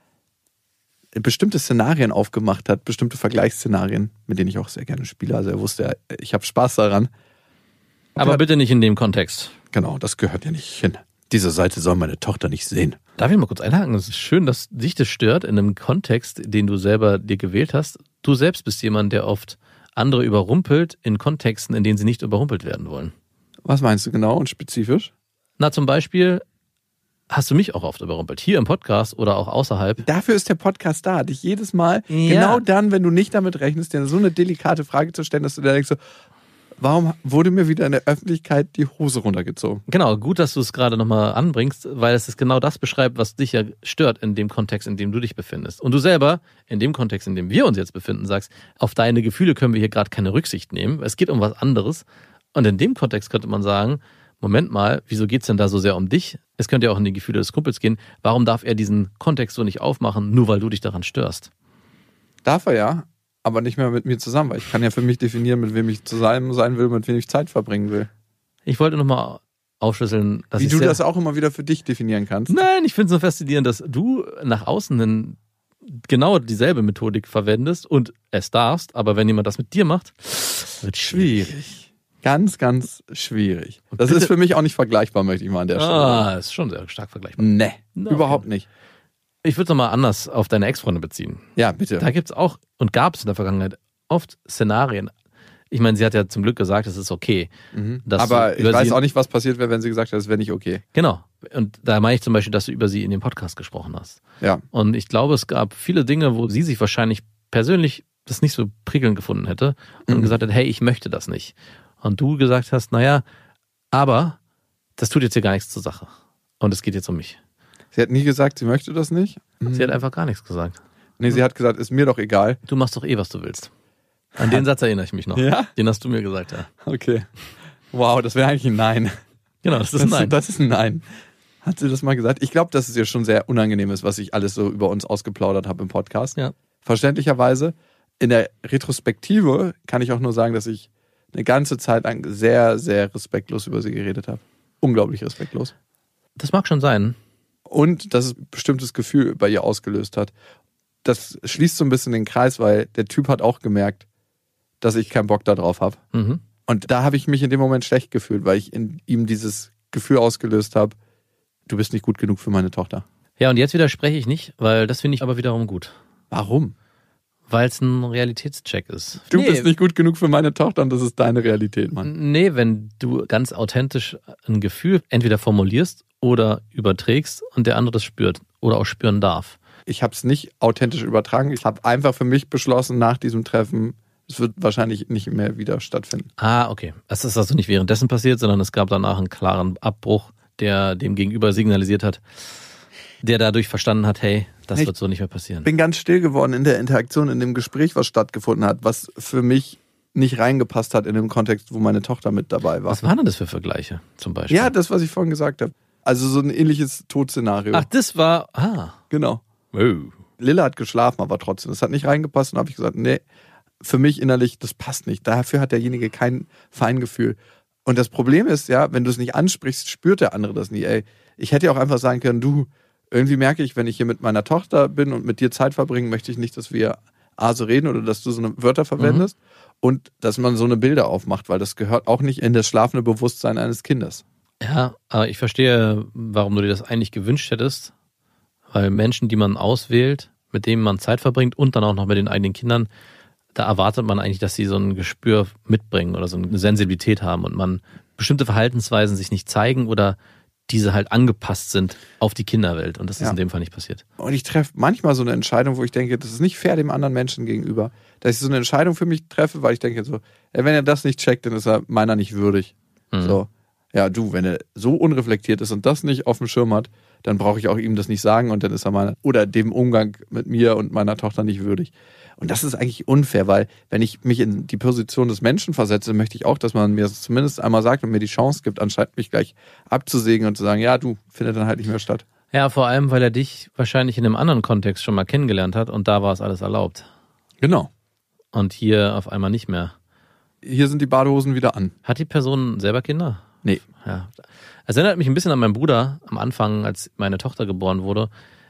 [SPEAKER 6] bestimmte Szenarien aufgemacht hat, bestimmte Vergleichsszenarien, mit denen ich auch sehr gerne spiele. Also er wusste, ich habe Spaß daran.
[SPEAKER 5] Aber
[SPEAKER 6] hat,
[SPEAKER 5] bitte nicht in dem Kontext.
[SPEAKER 6] Genau, das gehört ja nicht hin. Diese Seite soll meine Tochter nicht sehen.
[SPEAKER 5] Darf ich mal kurz einhaken? Es ist schön, dass dich das stört in einem Kontext, den du selber dir gewählt hast. Du selbst bist jemand, der oft andere überrumpelt in Kontexten, in denen sie nicht überrumpelt werden wollen.
[SPEAKER 6] Was meinst du genau und spezifisch?
[SPEAKER 5] Na, zum Beispiel hast du mich auch oft überrumpelt. Hier im Podcast oder auch außerhalb.
[SPEAKER 6] Dafür ist der Podcast da, dich jedes Mal,
[SPEAKER 5] Ja.
[SPEAKER 6] genau dann, wenn du nicht damit rechnest, dir so eine delikate Frage zu stellen, dass du dir denkst so, warum wurde mir wieder in der Öffentlichkeit die Hose runtergezogen?
[SPEAKER 5] Genau, gut, dass du es gerade nochmal anbringst, weil es ist genau das beschreibt, was dich ja stört in dem Kontext, in dem du dich befindest. Und du selber, in dem Kontext, in dem wir uns jetzt befinden, sagst, auf deine Gefühle können wir hier gerade keine Rücksicht nehmen. Es geht um was anderes. Und in dem Kontext könnte man sagen, Moment mal, wieso geht's denn da so sehr um dich? Es könnte ja auch um die Gefühle des Kumpels gehen. Warum darf er diesen Kontext so nicht aufmachen, nur weil du dich daran störst?
[SPEAKER 6] Darf er ja, aber nicht mehr mit mir zusammen, weil ich kann ja für mich definieren, mit wem ich zusammen sein will, mit wem ich Zeit verbringen will.
[SPEAKER 5] Ich wollte nochmal aufschlüsseln, dass
[SPEAKER 6] Wie
[SPEAKER 5] ich
[SPEAKER 6] du
[SPEAKER 5] sehr
[SPEAKER 6] das auch immer wieder für dich definieren kannst.
[SPEAKER 5] Nein, ich finde es so faszinierend, dass du nach außen hin genau dieselbe Methodik verwendest und es darfst, aber wenn jemand das mit dir macht, wird schwierig.
[SPEAKER 6] Schwierig. Ganz, ganz schwierig. Das
[SPEAKER 5] bitte-
[SPEAKER 6] ist für mich auch nicht vergleichbar, möchte ich mal an der Stelle sagen.
[SPEAKER 5] Ah, ist schon sehr stark vergleichbar.
[SPEAKER 6] Nee,
[SPEAKER 5] Na,
[SPEAKER 6] überhaupt nicht.
[SPEAKER 5] Ich würde es nochmal anders auf deine Ex-Freunde beziehen.
[SPEAKER 6] Ja, bitte.
[SPEAKER 5] Da gibt es auch und gab es in der Vergangenheit oft Szenarien. Ich meine, sie hat ja zum Glück gesagt, es ist okay.
[SPEAKER 6] Mhm.
[SPEAKER 5] dass
[SPEAKER 6] Aber
[SPEAKER 5] du
[SPEAKER 6] ich
[SPEAKER 5] über
[SPEAKER 6] weiß
[SPEAKER 5] sie-
[SPEAKER 6] auch nicht, was passiert wäre, wenn sie gesagt hätte, es wäre nicht okay.
[SPEAKER 5] Genau. Und da meine ich zum Beispiel, dass du über sie in dem Podcast gesprochen hast.
[SPEAKER 6] Ja.
[SPEAKER 5] Und ich glaube, es gab viele Dinge, wo sie sich wahrscheinlich persönlich das nicht so prickelnd gefunden hätte und
[SPEAKER 6] Mhm.
[SPEAKER 5] gesagt hat, hey, ich möchte das nicht. Und du gesagt hast, naja, aber das tut jetzt hier gar nichts zur Sache. Und es geht jetzt um mich.
[SPEAKER 6] Sie hat nie gesagt, sie möchte das nicht.
[SPEAKER 5] Sie hat einfach gar nichts gesagt.
[SPEAKER 6] Nee, sie hat gesagt, ist mir doch egal.
[SPEAKER 5] Du machst doch eh, was du willst. An den Satz erinnere ich mich noch.
[SPEAKER 6] Ja?
[SPEAKER 5] Den hast du mir gesagt, ja.
[SPEAKER 6] Okay. Wow, das wäre eigentlich ein Nein.
[SPEAKER 5] Genau, das ist ein Nein.
[SPEAKER 6] Das ist ein Nein. Hat sie das mal gesagt? Ich glaube, dass es ihr schon sehr unangenehm ist, was ich alles so über uns ausgeplaudert habe im Podcast.
[SPEAKER 5] Ja.
[SPEAKER 6] Verständlicherweise. In der Retrospektive kann ich auch nur sagen, dass ich eine ganze Zeit lang sehr, sehr respektlos über sie geredet habe. Unglaublich respektlos.
[SPEAKER 5] Das mag schon sein.
[SPEAKER 6] Und dass es ein bestimmtes Gefühl bei ihr ausgelöst hat. Das schließt so ein bisschen den Kreis, weil der Typ hat auch gemerkt, dass ich keinen Bock da drauf habe.
[SPEAKER 5] Mhm.
[SPEAKER 6] Und da habe ich mich in dem Moment schlecht gefühlt, weil ich in ihm dieses Gefühl ausgelöst habe, du bist nicht gut genug für meine Tochter.
[SPEAKER 5] Ja, und jetzt widerspreche ich nicht, weil das finde ich aber wiederum gut.
[SPEAKER 6] Warum?
[SPEAKER 5] Weil es ein Realitätscheck ist.
[SPEAKER 6] Du
[SPEAKER 5] Nee,
[SPEAKER 6] bist nicht gut genug für meine Tochter und das ist deine Realität, Mann.
[SPEAKER 5] Nee, wenn du ganz authentisch ein Gefühl entweder formulierst oder überträgst und der andere das spürt oder auch spüren darf.
[SPEAKER 6] Ich habe es nicht authentisch übertragen. Ich habe einfach für mich beschlossen, nach diesem Treffen, es wird wahrscheinlich nicht mehr wieder stattfinden.
[SPEAKER 5] Ah, okay. Das ist also nicht währenddessen passiert, sondern es gab danach einen klaren Abbruch, der dem Gegenüber signalisiert hat, der dadurch verstanden hat, hey, das
[SPEAKER 6] Ich
[SPEAKER 5] wird so nicht mehr passieren.
[SPEAKER 6] Bin ganz still geworden in der Interaktion, in dem Gespräch, was stattgefunden hat, was für mich nicht reingepasst hat in dem Kontext, wo meine Tochter mit dabei war.
[SPEAKER 5] Was waren denn das für Vergleiche zum Beispiel?
[SPEAKER 6] Ja, das, was ich vorhin gesagt habe. Also so ein ähnliches Todszenario.
[SPEAKER 5] Ach, das war, ah.
[SPEAKER 6] Genau.
[SPEAKER 5] Oh.
[SPEAKER 6] Lilla hat geschlafen, aber trotzdem. Das hat nicht reingepasst und habe ich gesagt, nee, für mich innerlich, das passt nicht. Dafür hat derjenige kein Feingefühl. Und das Problem ist, ja, wenn du es nicht ansprichst, spürt der andere das nie. Ey, ich hätte ja auch einfach sagen können, du, irgendwie merke ich, wenn ich hier mit meiner Tochter bin und mit dir Zeit verbringen, möchte ich nicht, dass wir A so reden oder dass du so eine Wörter verwendest mhm. und dass man so eine Bilder aufmacht, weil das gehört auch nicht in das schlafende Bewusstsein eines Kindes.
[SPEAKER 5] Ja, aber ich verstehe, warum du dir das eigentlich gewünscht hättest, weil Menschen, die man auswählt, mit denen man Zeit verbringt und dann auch noch mit den eigenen Kindern, da erwartet man eigentlich, dass sie so ein Gespür mitbringen oder so eine Sensibilität haben und man bestimmte Verhaltensweisen sich nicht zeigen oder diese halt angepasst sind auf die Kinderwelt. Und das ist
[SPEAKER 6] Ja.
[SPEAKER 5] in dem Fall nicht passiert.
[SPEAKER 6] Und ich treffe manchmal so eine Entscheidung, wo ich denke, das ist nicht fair dem anderen Menschen gegenüber. Dass ich so eine Entscheidung für mich treffe, weil ich denke so, ey, wenn er das nicht checkt, dann ist er meiner nicht würdig.
[SPEAKER 5] Mhm.
[SPEAKER 6] So, ja du, wenn er so unreflektiert ist und das nicht auf dem Schirm hat, dann brauche ich auch ihm das nicht sagen und dann ist er meiner oder dem Umgang mit mir und meiner Tochter nicht würdig. Und das ist eigentlich unfair, weil wenn ich mich in die Position des Menschen versetze, möchte ich auch, dass man mir das zumindest einmal sagt und mir die Chance gibt, anstatt mich gleich abzusägen und zu sagen, ja du, findet dann halt nicht mehr statt.
[SPEAKER 5] Ja, vor allem, weil er dich wahrscheinlich in einem anderen Kontext schon mal kennengelernt hat und da war es alles erlaubt.
[SPEAKER 6] Genau.
[SPEAKER 5] Und hier auf einmal nicht mehr.
[SPEAKER 6] Hier sind die Badehosen wieder an.
[SPEAKER 5] Hat die Person selber Kinder?
[SPEAKER 6] Nee.
[SPEAKER 5] Ja. Es erinnert mich ein bisschen an meinen Bruder am Anfang, als meine Tochter geboren wurde.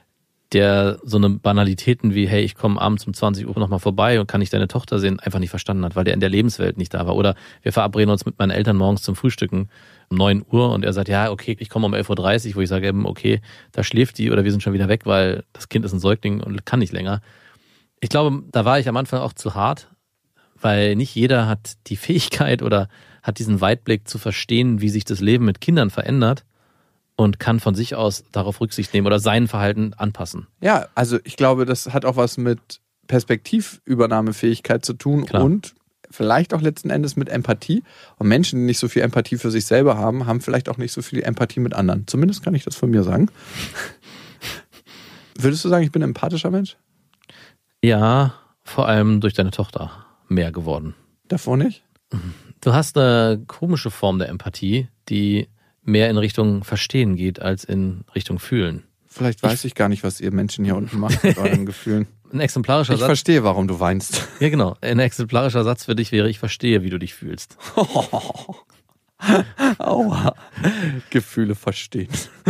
[SPEAKER 5] der so eine Banalitäten wie, hey, ich komme abends um zwanzig Uhr nochmal vorbei und kann ich deine Tochter sehen, einfach nicht verstanden hat, weil der in der Lebenswelt nicht da war. Oder wir verabreden uns mit meinen Eltern morgens zum Frühstücken um neun Uhr und er sagt, ja, okay, ich komme um elf Uhr dreißig, wo ich sage, okay, da schläft die oder wir sind schon wieder weg, weil das Kind ist ein Säugling und kann nicht länger. Ich glaube, da war ich am Anfang auch zu hart, weil nicht jeder hat die Fähigkeit oder hat diesen Weitblick zu verstehen, wie sich das Leben mit Kindern verändert. Und kann von sich aus darauf Rücksicht nehmen oder sein Verhalten anpassen.
[SPEAKER 6] Ja, also ich glaube, das hat auch was mit Perspektivübernahmefähigkeit zu tun. Klar. Und vielleicht auch letzten Endes mit Empathie. Und Menschen, die nicht so viel Empathie für sich selber haben, haben vielleicht auch nicht so viel Empathie mit anderen. Zumindest kann ich das von mir sagen. Würdest du sagen, ich bin ein empathischer Mensch?
[SPEAKER 5] Ja, vor allem durch deine Tochter mehr geworden.
[SPEAKER 6] Davor nicht?
[SPEAKER 5] Du hast eine komische Form der Empathie, die mehr in Richtung Verstehen geht, als in Richtung Fühlen.
[SPEAKER 6] Vielleicht weiß ich gar nicht, was ihr Menschen hier unten macht mit euren Gefühlen.
[SPEAKER 5] Ein exemplarischer
[SPEAKER 6] ich
[SPEAKER 5] Satz. Ich
[SPEAKER 6] verstehe, warum du weinst.
[SPEAKER 5] Ja, genau. Ein exemplarischer Satz für dich wäre, ich verstehe, wie du dich fühlst.
[SPEAKER 6] Aua. Gefühle verstehen.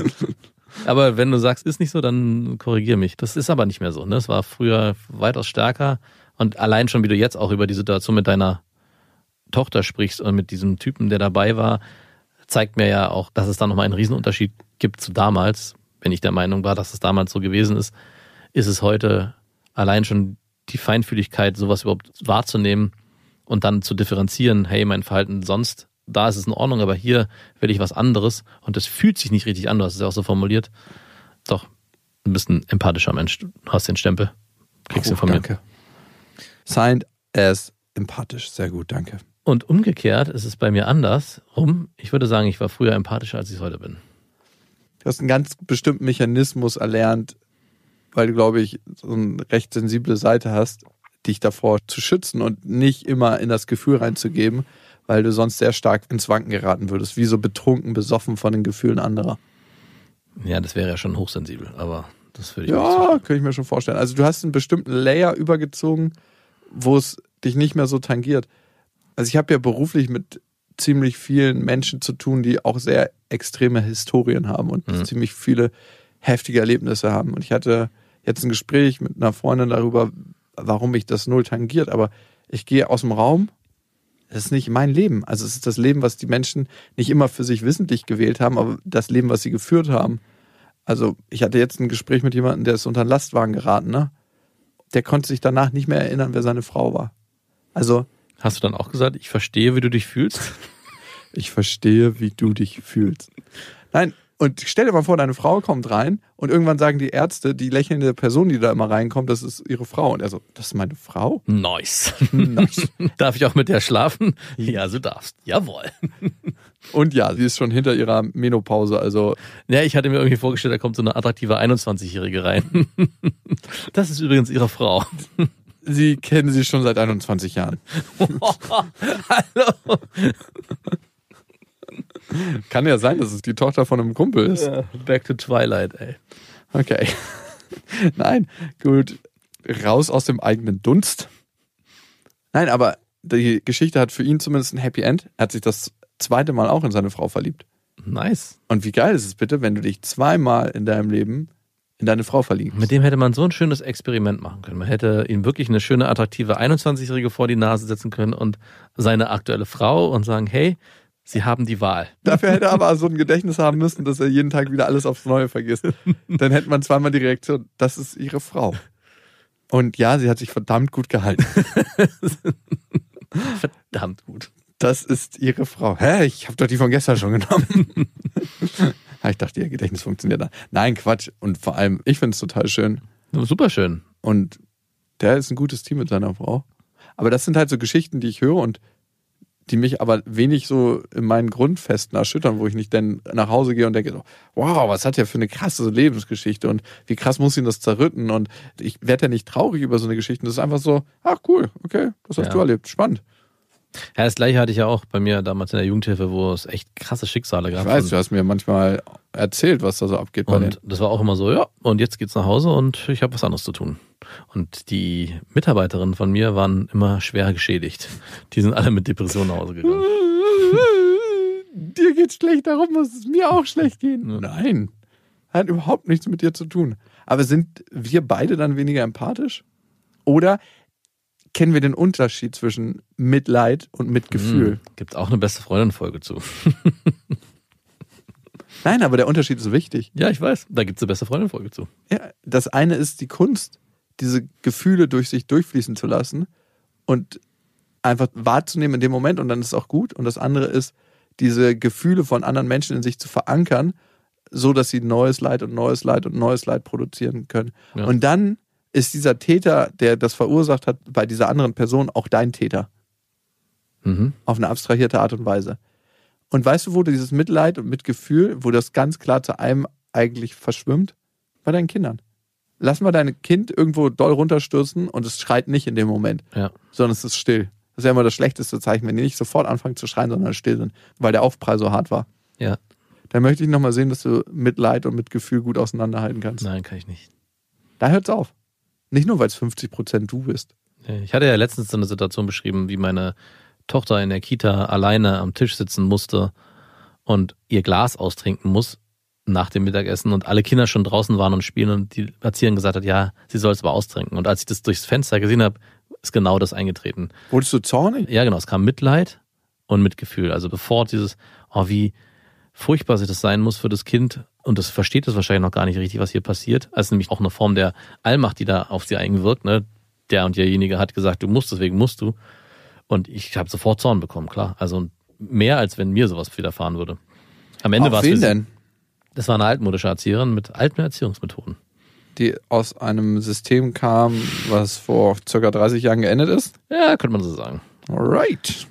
[SPEAKER 5] Aber wenn du sagst, ist nicht so, dann korrigier mich. Das ist aber nicht mehr so. Ne? Das war früher weitaus stärker. Und allein schon, wie du jetzt auch über die Situation mit deiner Tochter sprichst und mit diesem Typen, der dabei war, zeigt mir ja auch, dass es da nochmal einen Riesenunterschied gibt zu damals. Wenn ich der Meinung war, dass es damals so gewesen ist, ist es heute allein schon die Feinfühligkeit, sowas überhaupt wahrzunehmen und dann zu differenzieren, hey, mein Verhalten sonst, da ist es in Ordnung, aber hier will ich was anderes und das fühlt sich nicht richtig an, du hast es ja auch so formuliert. Doch, du bist ein empathischer Mensch, du hast den Stempel, kriegst du
[SPEAKER 6] oh,
[SPEAKER 5] von
[SPEAKER 6] danke.
[SPEAKER 5] mir.
[SPEAKER 6] Signed as empathisch, sehr gut, danke.
[SPEAKER 5] Und umgekehrt ist es bei mir andersrum. Ich würde sagen, ich war früher empathischer, als ich heute bin.
[SPEAKER 6] Du hast einen ganz bestimmten Mechanismus erlernt, weil du, glaube ich, so eine recht sensible Seite hast, dich davor zu schützen und nicht immer in das Gefühl reinzugeben, weil du sonst sehr stark ins Wanken geraten würdest, wie so betrunken, besoffen von den Gefühlen anderer.
[SPEAKER 5] Ja, das wäre ja schon hochsensibel, aber das würde ich nicht
[SPEAKER 6] Ja, könnte ich mir schon vorstellen. Also du hast einen bestimmten Layer übergezogen, wo es dich nicht mehr so tangiert. Also ich habe ja beruflich mit ziemlich vielen Menschen zu tun, die auch sehr extreme Historien haben und mhm. ziemlich viele heftige Erlebnisse haben. Und ich hatte jetzt ein Gespräch mit einer Freundin darüber, warum mich das null tangiert. Aber ich gehe aus dem Raum, das ist nicht mein Leben. Also es ist das Leben, was die Menschen nicht immer für sich wissentlich gewählt haben, aber das Leben, was sie geführt haben. Also ich hatte jetzt ein Gespräch mit jemandem, der ist unter einen Lastwagen geraten, ne? Der konnte sich danach nicht mehr erinnern, wer seine Frau war. Also
[SPEAKER 5] hast du dann auch gesagt, ich verstehe, wie du dich fühlst?
[SPEAKER 6] Ich verstehe, wie du dich fühlst. Nein, und stell dir mal vor, deine Frau kommt rein und irgendwann sagen die Ärzte, die lächelnde Person, die da immer reinkommt, das ist ihre Frau. Und er so, das ist meine Frau?
[SPEAKER 5] Nice.
[SPEAKER 6] nice.
[SPEAKER 5] Darf ich auch mit der schlafen? Ja, du darfst. Jawohl.
[SPEAKER 6] Und ja, sie ist schon hinter ihrer Menopause, also.
[SPEAKER 5] Ja, ich hatte mir irgendwie vorgestellt, da kommt so eine attraktive einundzwanzigjährige rein. Das ist übrigens ihre Frau.
[SPEAKER 6] Sie kennen sie schon seit einundzwanzig Jahren.
[SPEAKER 5] Hallo.
[SPEAKER 6] Kann ja sein, dass es die Tochter von einem Kumpel ist.
[SPEAKER 5] Ja, back to Twilight, ey.
[SPEAKER 6] Okay. Nein, gut. Raus aus dem eigenen Dunst. Nein, aber die Geschichte hat für ihn zumindest ein Happy End. Er hat sich das zweite Mal auch in seine Frau verliebt.
[SPEAKER 5] Nice.
[SPEAKER 6] Und wie geil ist es bitte, wenn du dich zweimal in deinem Leben in deine Frau verliebst?
[SPEAKER 5] Mit dem hätte man so ein schönes Experiment machen können. Man hätte ihm wirklich eine schöne, attraktive einundzwanzigjährige vor die Nase setzen können und seine aktuelle Frau und sagen, hey, Sie haben die Wahl.
[SPEAKER 6] Dafür hätte er aber so ein Gedächtnis haben müssen, dass er jeden Tag wieder alles aufs Neue vergisst. Dann hätte man zweimal die Reaktion, das ist ihre Frau. Und ja, sie hat sich verdammt gut gehalten.
[SPEAKER 5] Verdammt gut.
[SPEAKER 6] Das ist ihre Frau. Hä, ich habe doch die von gestern schon genommen. Ich dachte, ihr Gedächtnis funktioniert da. Nein, Quatsch. Und vor allem, ich finde es total schön.
[SPEAKER 5] Super schön.
[SPEAKER 6] Und der ist ein gutes Team mit seiner Frau. Aber das sind halt so Geschichten, die ich höre und die mich aber wenig so in meinen Grundfesten erschüttern, wo ich nicht dann nach Hause gehe und denke, wow, was hat der für eine krasse Lebensgeschichte und wie krass muss ihn das zerrütten und ich werde ja nicht traurig über so eine Geschichte. Das ist einfach so, ach cool, okay, das hast
[SPEAKER 5] ja.
[SPEAKER 6] du erlebt, spannend.
[SPEAKER 5] Ja, das gleiche hatte ich ja auch bei mir damals in der Jugendhilfe, wo es echt krasse Schicksale gab.
[SPEAKER 6] Ich weiß, du hast mir manchmal erzählt, was da so abgeht bei denen.
[SPEAKER 5] Und das war auch immer so, ja, und jetzt geht's nach Hause und ich habe was anderes zu tun. Und die Mitarbeiterinnen von mir waren immer schwer geschädigt. Die sind alle mit Depressionen nach Hause gegangen.
[SPEAKER 6] Dir geht's schlecht, darum muss es mir auch schlecht gehen.
[SPEAKER 5] Ja.
[SPEAKER 6] Nein. Hat überhaupt nichts mit dir zu tun. Aber sind wir beide dann weniger empathisch? Oder kennen wir den Unterschied zwischen Mitleid und Mitgefühl?
[SPEAKER 5] Hm, gibt auch eine beste Freundin-Folge zu.
[SPEAKER 6] Nein, aber der Unterschied ist wichtig.
[SPEAKER 5] Ja, ich weiß. Da gibt es eine beste Freundin-Folge zu.
[SPEAKER 6] Ja, das eine ist die Kunst, diese Gefühle durch sich durchfließen zu lassen und einfach wahrzunehmen in dem Moment und dann ist es auch gut. Und das andere ist, diese Gefühle von anderen Menschen in sich zu verankern, so dass sie neues Leid und neues Leid und neues Leid produzieren können. Ja. Und dann ist dieser Täter, der das verursacht hat, bei dieser anderen Person auch dein Täter.
[SPEAKER 5] Mhm.
[SPEAKER 6] Auf eine abstrahierte Art und Weise. Und weißt du, wo dieses Mitleid und Mitgefühl, wo das ganz klar zu einem eigentlich verschwimmt? Bei deinen Kindern. Lass mal dein Kind irgendwo doll runterstürzen und es schreit nicht in dem Moment,
[SPEAKER 5] ja.
[SPEAKER 6] sondern es ist still. Das ist ja immer das schlechteste Zeichen, wenn die nicht sofort anfangen zu schreien, sondern still sind, weil der Aufprall so hart war.
[SPEAKER 5] Ja.
[SPEAKER 6] Dann möchte ich nochmal sehen, dass du Mitleid und Mitgefühl gut auseinanderhalten kannst.
[SPEAKER 5] Nein, kann ich nicht.
[SPEAKER 6] Da hört's auf. Nicht nur, weil es fünfzig Prozent du bist.
[SPEAKER 5] Ich hatte ja letztens so eine Situation beschrieben, wie meine Tochter in der Kita alleine am Tisch sitzen musste und ihr Glas austrinken muss nach dem Mittagessen und alle Kinder schon draußen waren und spielen und die Erzieherin gesagt hat, ja, sie soll es aber austrinken. Und als ich das durchs Fenster gesehen habe, ist genau das eingetreten.
[SPEAKER 6] Wurdest du zornig?
[SPEAKER 5] Ja, genau. Es kam Mitleid und Mitgefühl. Also bevor dieses, oh, wie furchtbar das sein muss für das Kind und das versteht es wahrscheinlich noch gar nicht richtig, was hier passiert. Also nämlich auch eine Form der Allmacht, die da auf sie einwirkt. Ne? Der und derjenige hat gesagt, du musst, deswegen musst du. Und ich habe sofort Zorn bekommen, klar. Also mehr, als wenn mir sowas widerfahren würde. Am Ende war es.
[SPEAKER 6] Wen denn?
[SPEAKER 5] Das war eine altmodische Erzieherin mit alten Erziehungsmethoden.
[SPEAKER 6] Die aus einem System kam, was vor circa dreißig Jahren geendet ist?
[SPEAKER 5] Ja, könnte man so sagen.
[SPEAKER 6] Alright.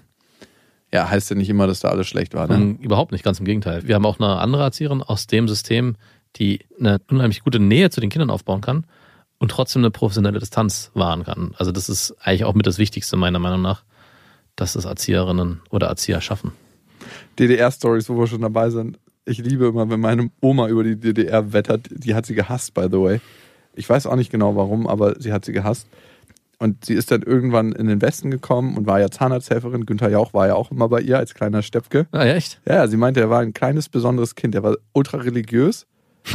[SPEAKER 6] Ja, heißt ja nicht immer, dass da alles schlecht war, ne?
[SPEAKER 5] Um, überhaupt nicht, ganz im Gegenteil. Wir haben auch eine andere Erzieherin aus dem System, die eine unheimlich gute Nähe zu den Kindern aufbauen kann und trotzdem eine professionelle Distanz wahren kann. Also das ist eigentlich auch mit das Wichtigste meiner Meinung nach, dass es Erzieherinnen oder Erzieher schaffen.
[SPEAKER 6] D D R-Stories, wo wir schon dabei sind. Ich liebe immer, wenn meine Oma über die D D R wettert. Die hat sie gehasst, by the way. Ich weiß auch nicht genau warum, aber sie hat sie gehasst. Und sie ist dann irgendwann in den Westen gekommen und war ja Zahnarzthelferin. Günther Jauch war ja auch immer bei ihr als kleiner Steppke.
[SPEAKER 5] Ah, ja, echt?
[SPEAKER 6] Ja, sie meinte, er war ein kleines, besonderes Kind. Er war ultra religiös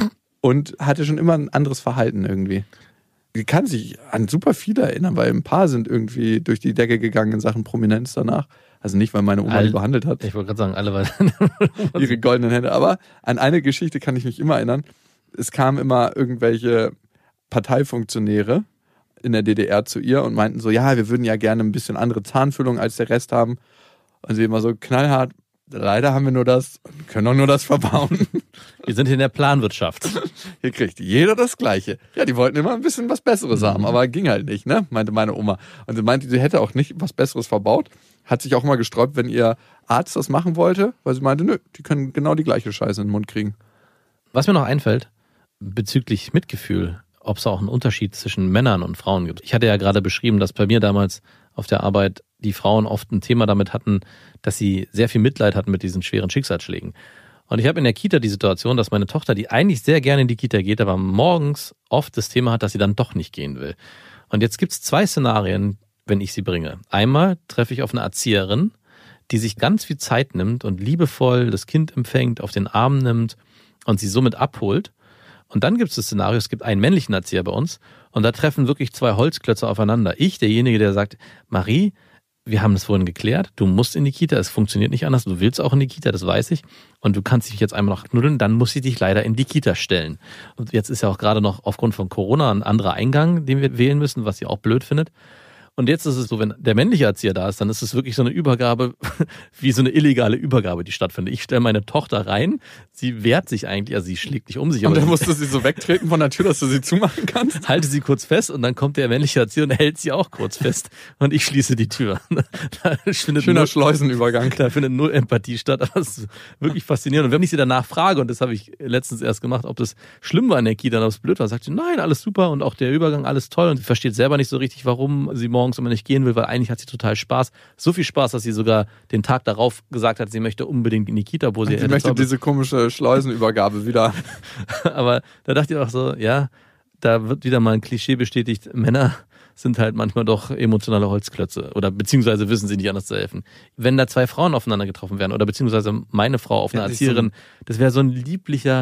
[SPEAKER 6] und hatte schon immer ein anderes Verhalten irgendwie. Sie kann sich an super viele erinnern, weil ein paar sind irgendwie durch die Decke gegangen in Sachen Prominenz danach. Also nicht, weil meine Oma
[SPEAKER 5] All,
[SPEAKER 6] die behandelt hat.
[SPEAKER 5] Ich wollte gerade sagen, alle weil
[SPEAKER 6] ihre goldenen Hände. Aber an eine Geschichte kann ich mich immer erinnern. Es kamen immer irgendwelche Parteifunktionäre in der D D R zu ihr und meinten so, ja, wir würden ja gerne ein bisschen andere Zahnfüllung als der Rest haben. Und sie immer so knallhart, leider haben wir nur das und können auch nur das verbauen.
[SPEAKER 5] Wir sind in der Planwirtschaft.
[SPEAKER 6] Hier kriegt jeder das Gleiche. Ja, die wollten immer ein bisschen was Besseres haben, aber ging halt nicht, ne? Meinte meine Oma. Und sie meinte, sie hätte auch nicht was Besseres verbaut. Hat sich auch mal gesträubt, wenn ihr Arzt das machen wollte, weil sie meinte, nö, die können genau die gleiche Scheiße in den Mund kriegen.
[SPEAKER 5] Was mir noch einfällt, bezüglich Mitgefühl, ob es auch einen Unterschied zwischen Männern und Frauen gibt. Ich hatte ja gerade beschrieben, dass bei mir damals auf der Arbeit die Frauen oft ein Thema damit hatten, dass sie sehr viel Mitleid hatten mit diesen schweren Schicksalsschlägen. Und ich habe in der Kita die Situation, dass meine Tochter, die eigentlich sehr gerne in die Kita geht, aber morgens oft das Thema hat, dass sie dann doch nicht gehen will. Und jetzt gibt es zwei Szenarien, wenn ich sie bringe. Einmal treffe ich auf eine Erzieherin, die sich ganz viel Zeit nimmt und liebevoll das Kind empfängt, auf den Arm nimmt und sie somit abholt. Und dann gibt es das Szenario, es gibt einen männlichen Erzieher bei uns und da treffen wirklich zwei Holzklötze aufeinander. Ich, derjenige, der sagt, Marie, wir haben das vorhin geklärt, du musst in die Kita, es funktioniert nicht anders, du willst auch in die Kita, das weiß ich. Und du kannst dich jetzt einmal noch knuddeln, dann muss sie dich leider in die Kita stellen. Und jetzt ist ja auch gerade noch aufgrund von Corona ein anderer Eingang, den wir wählen müssen, was sie auch blöd findet. Und jetzt ist es so, wenn der männliche Erzieher da ist, dann ist es wirklich so eine Übergabe, wie so eine illegale Übergabe, die stattfindet. Ich stelle meine Tochter rein, sie wehrt sich eigentlich, also sie schlägt nicht um sich.
[SPEAKER 6] Und dann musst du sie so wegtreten von der Tür, dass du sie zumachen kannst?
[SPEAKER 5] Halte sie kurz fest und dann kommt der männliche Erzieher und hält sie auch kurz fest und ich schließe die Tür.
[SPEAKER 6] Schöner
[SPEAKER 5] null,
[SPEAKER 6] Schleusenübergang.
[SPEAKER 5] Da findet null Empathie statt, aber es ist wirklich faszinierend. Und wenn ich sie danach frage, und das habe ich letztens erst gemacht, ob das schlimm war in der Kita, ob es blöd war, sagt sie, nein, alles super und auch der Übergang, alles toll und sie versteht selber nicht so richtig, warum sie morgens immer nicht gehen will, weil eigentlich hat sie total Spaß. So viel Spaß, dass sie sogar den Tag darauf gesagt hat, sie möchte unbedingt in die Kita, wo sie...
[SPEAKER 6] Sie möchte diese komische Schleusenübergabe wieder.
[SPEAKER 5] Aber da dachte ich auch so, ja, da wird wieder mal ein Klischee bestätigt, Männer sind halt manchmal doch emotionale Holzklötze oder beziehungsweise wissen sie nicht anders zu helfen. Wenn da zwei Frauen aufeinander getroffen wären oder beziehungsweise meine Frau auf eine
[SPEAKER 6] ja,
[SPEAKER 5] Erzieherin,
[SPEAKER 6] so
[SPEAKER 5] das wäre so ein lieblicher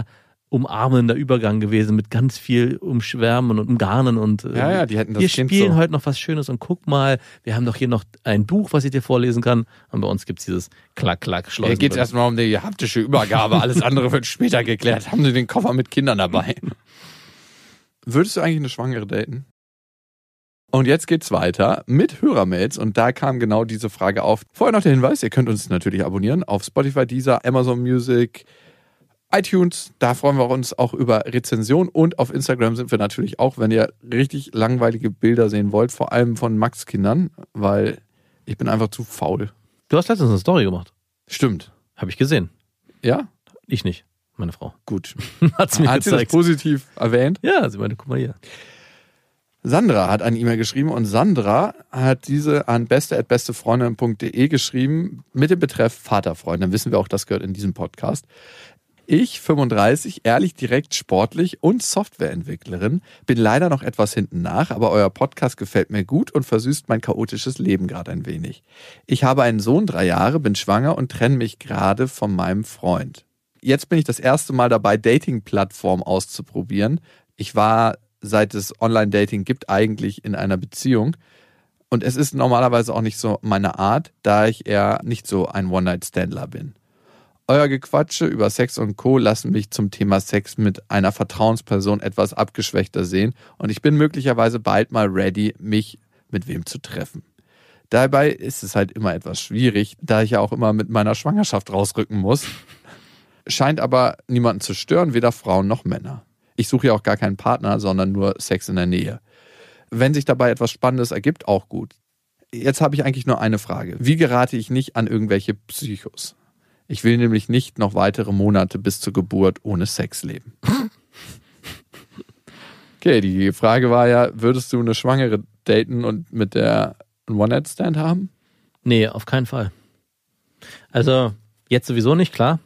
[SPEAKER 5] umarmender Übergang gewesen mit ganz viel Umschwärmen und Umgarnen und äh,
[SPEAKER 6] Ja, ja, die hätten das
[SPEAKER 5] wir
[SPEAKER 6] Kind
[SPEAKER 5] spielen
[SPEAKER 6] so-
[SPEAKER 5] heute noch was Schönes und guck mal, wir haben doch hier noch ein Buch, was ich dir vorlesen kann. Und bei uns gibt's dieses Klack-Klack
[SPEAKER 6] Hier geht es erstmal um die haptische Übergabe. Alles andere wird später geklärt. Haben Sie den Koffer mit Kindern dabei? Würdest du eigentlich eine Schwangere daten? Und jetzt geht's weiter mit Hörermails und da kam genau diese Frage auf. Vorher noch der Hinweis, ihr könnt uns natürlich abonnieren auf Spotify, Deezer, Amazon Music, iTunes. Da freuen wir uns auch über Rezensionen und auf Instagram sind wir natürlich auch, wenn ihr richtig langweilige Bilder sehen wollt, vor allem von Max Kindern, weil ich bin einfach zu faul.
[SPEAKER 5] Du hast letztens eine Story gemacht.
[SPEAKER 6] Stimmt.
[SPEAKER 5] Habe ich gesehen.
[SPEAKER 6] Ja?
[SPEAKER 5] Ich nicht, meine Frau.
[SPEAKER 6] Gut.
[SPEAKER 5] Hat's mir
[SPEAKER 6] Hat sie das
[SPEAKER 5] gezeigt.
[SPEAKER 6] positiv erwähnt?
[SPEAKER 5] Ja, sie meinte, guck mal hier.
[SPEAKER 6] Sandra hat eine E-Mail geschrieben und Sandra hat diese an beste at bestefreundin punkt de geschrieben mit dem Betreff Vaterfreund. Dann wissen wir auch, das gehört in diesem Podcast. Ich, fünfunddreißig, ehrlich, direkt, sportlich und Softwareentwicklerin, bin leider noch etwas hinten nach, aber euer Podcast gefällt mir gut und versüßt mein chaotisches Leben gerade ein wenig. Ich habe einen Sohn, drei Jahre, bin schwanger und trenne mich gerade von meinem Freund. Jetzt bin ich das erste Mal dabei, Dating-Plattformen auszuprobieren. Ich war, seit es Online-Dating gibt, eigentlich in einer Beziehung. Und es ist normalerweise auch nicht so meine Art, da ich eher nicht so ein One-Night-Standler bin. Euer Gequatsche über Sex und Co. lassen mich zum Thema Sex mit einer Vertrauensperson etwas abgeschwächter sehen und ich bin möglicherweise bald mal ready, mich mit wem zu treffen. Dabei ist es halt immer etwas schwierig, da ich ja auch immer mit meiner Schwangerschaft rausrücken muss. Scheint aber niemanden zu stören, weder Frauen noch Männer. Ich suche ja auch gar keinen Partner, sondern nur Sex in der Nähe. Wenn sich dabei etwas Spannendes ergibt, auch gut. Jetzt habe ich eigentlich nur eine Frage. Wie gerate ich nicht an irgendwelche Psychos? Ich will nämlich nicht noch weitere Monate bis zur Geburt ohne Sex leben. Okay, die Frage war ja, würdest du eine Schwangere daten und mit der einen One-Night-Stand haben?
[SPEAKER 5] Nee, auf keinen Fall. Also, jetzt sowieso nicht, klar.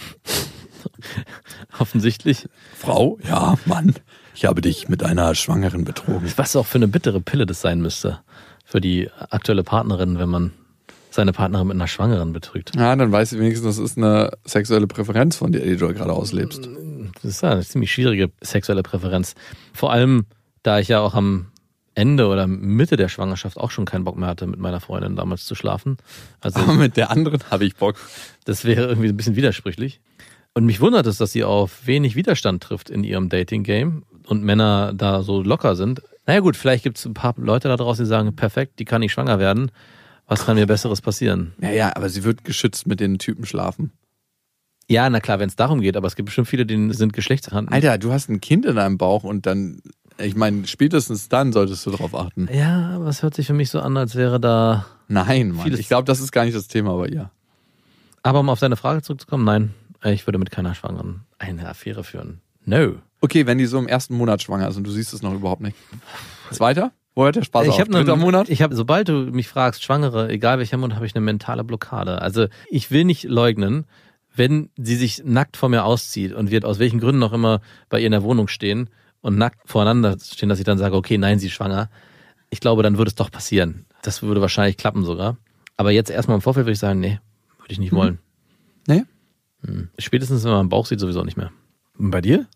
[SPEAKER 5] Offensichtlich.
[SPEAKER 6] Frau? Ja, Mann. Ich habe dich mit einer Schwangeren betrogen.
[SPEAKER 5] Was auch für eine bittere Pille das sein müsste. Für die aktuelle Partnerin, wenn man seine Partnerin mit einer Schwangeren betrügt.
[SPEAKER 6] Ja, dann weiß ich wenigstens, das ist eine sexuelle Präferenz von dir, die du gerade auslebst.
[SPEAKER 5] Das ist ja eine ziemlich schwierige sexuelle Präferenz. Vor allem, da ich ja auch am Ende oder Mitte der Schwangerschaft auch schon keinen Bock mehr hatte, mit meiner Freundin damals zu schlafen. Also
[SPEAKER 6] Aber mit der anderen habe ich Bock.
[SPEAKER 5] das wäre irgendwie ein bisschen widersprüchlich. Und mich wundert es, dass sie auf wenig Widerstand trifft in ihrem Dating-Game und Männer da so locker sind. Naja gut, vielleicht gibt es ein paar Leute da draußen, die sagen, perfekt, die kann nicht schwanger werden. Was kann mir Besseres passieren?
[SPEAKER 6] Ja, ja, aber sie wird geschützt mit den Typen schlafen.
[SPEAKER 5] Ja, na klar, wenn es darum geht, aber es gibt bestimmt viele, die sind geschlechtsverwandt.
[SPEAKER 6] Alter, du hast ein Kind in deinem Bauch und dann, ich meine, spätestens dann solltest du drauf achten.
[SPEAKER 5] Ja, aber es hört sich für mich so an, als wäre da...
[SPEAKER 6] Nein, Mann,
[SPEAKER 5] Vieles-
[SPEAKER 6] ich glaube, das ist gar nicht das Thema bei ihr.
[SPEAKER 5] Aber um auf deine Frage zurückzukommen, nein, ich würde mit keiner Schwangeren eine Affäre führen. No.
[SPEAKER 6] Okay, wenn die so im ersten Monat schwanger ist und du siehst es noch überhaupt nicht. Zweiter? Wo hört der Spaß
[SPEAKER 5] Ich
[SPEAKER 6] auf?
[SPEAKER 5] habe
[SPEAKER 6] Dritter Monat?
[SPEAKER 5] Ich habe, sobald du mich fragst, Schwangere, egal welcher Monat, habe ich eine mentale Blockade. Also ich will nicht leugnen, wenn sie sich nackt vor mir auszieht und wird aus welchen Gründen auch immer bei ihr in der Wohnung stehen und nackt voreinander stehen, dass ich dann sage, okay, nein, sie ist schwanger. Ich glaube, dann würde es doch passieren. Das würde wahrscheinlich klappen sogar. Aber jetzt erstmal im Vorfeld würde ich sagen, nee, würde ich nicht
[SPEAKER 6] Mhm.
[SPEAKER 5] wollen.
[SPEAKER 6] Nee?
[SPEAKER 5] Hm. Spätestens, wenn man im Bauch sieht, sowieso nicht mehr. Und bei dir?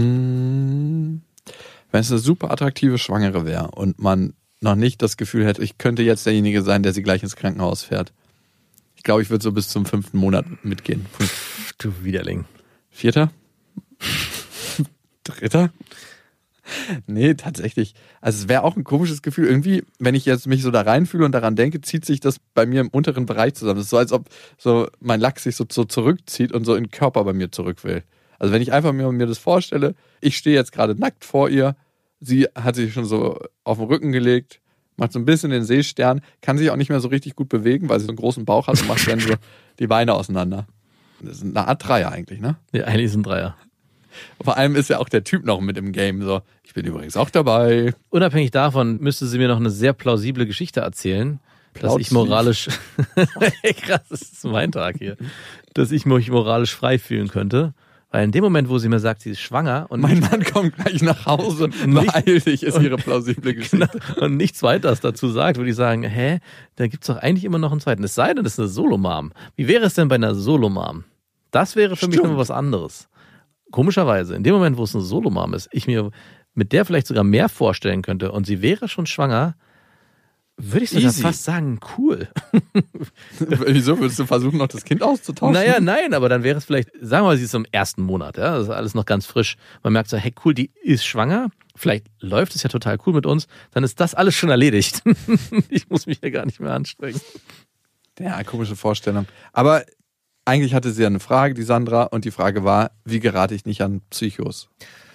[SPEAKER 6] Mmh. Wenn es eine super attraktive Schwangere wäre und man noch nicht das Gefühl hätte, ich könnte jetzt derjenige sein, der sie gleich ins Krankenhaus fährt. Ich glaube, ich würde so bis zum fünften Monat mitgehen.
[SPEAKER 5] Pff, du Widerling.
[SPEAKER 6] Vierter? Dritter? Nee, tatsächlich. Also es wäre auch ein komisches Gefühl. Irgendwie, wenn ich jetzt mich so da reinfühle und daran denke, zieht sich das bei mir im unteren Bereich zusammen. Es ist so, als ob so mein Lachs sich so, so zurückzieht und so in den Körper bei mir zurück will. Also wenn ich einfach mir, mir das vorstelle, ich stehe jetzt gerade nackt vor ihr, sie hat sich schon so auf den Rücken gelegt, macht so ein bisschen den Seestern, kann sich auch nicht mehr so richtig gut bewegen, weil sie so einen großen Bauch hat und macht dann so die Beine auseinander. Das ist eine Art Dreier eigentlich, ne?
[SPEAKER 5] Ja, eigentlich ist ein Dreier.
[SPEAKER 6] Vor allem ist ja auch der Typ noch mit im Game so, ich bin übrigens auch dabei.
[SPEAKER 5] Unabhängig davon müsste sie mir noch eine sehr plausible Geschichte erzählen, dass ich
[SPEAKER 6] Plausibel.
[SPEAKER 5] moralisch, krass, das ist mein Tag hier, dass ich mich moralisch frei fühlen könnte. Weil in dem Moment, wo sie mir sagt, sie ist schwanger und,
[SPEAKER 6] Mein Mann kommt gleich nach Hause, beeil dich, ist ihre plausible Geschichte.
[SPEAKER 5] genau, und nichts weiteres dazu sagt, würde ich sagen, hä, da gibt's doch eigentlich immer noch einen zweiten. Es sei denn, das ist eine Solomom. Wie wäre es denn bei einer Solomom? Das wäre für mich
[SPEAKER 6] Stimmt.
[SPEAKER 5] noch was anderes. komischerweise, in dem Moment, wo es eine Solomom ist, ich mir mit der vielleicht sogar mehr vorstellen könnte und sie wäre schon schwanger, würde ich sogar
[SPEAKER 6] Easy.
[SPEAKER 5] fast sagen, cool.
[SPEAKER 6] Wieso würdest du versuchen, noch das Kind auszutauschen?
[SPEAKER 5] Naja, nein, aber dann wäre es vielleicht, sagen wir mal, sie ist im ersten Monat, ja, das ist alles noch ganz frisch. Man merkt so, hey cool, die ist schwanger, vielleicht läuft es ja total cool mit uns, dann ist das alles schon erledigt. Ich muss mich ja gar nicht mehr anstrengen.
[SPEAKER 6] Ja, komische Vorstellung. Aber eigentlich hatte sie ja eine Frage, die Sandra, und die Frage war, wie gerate ich nicht an Psychos?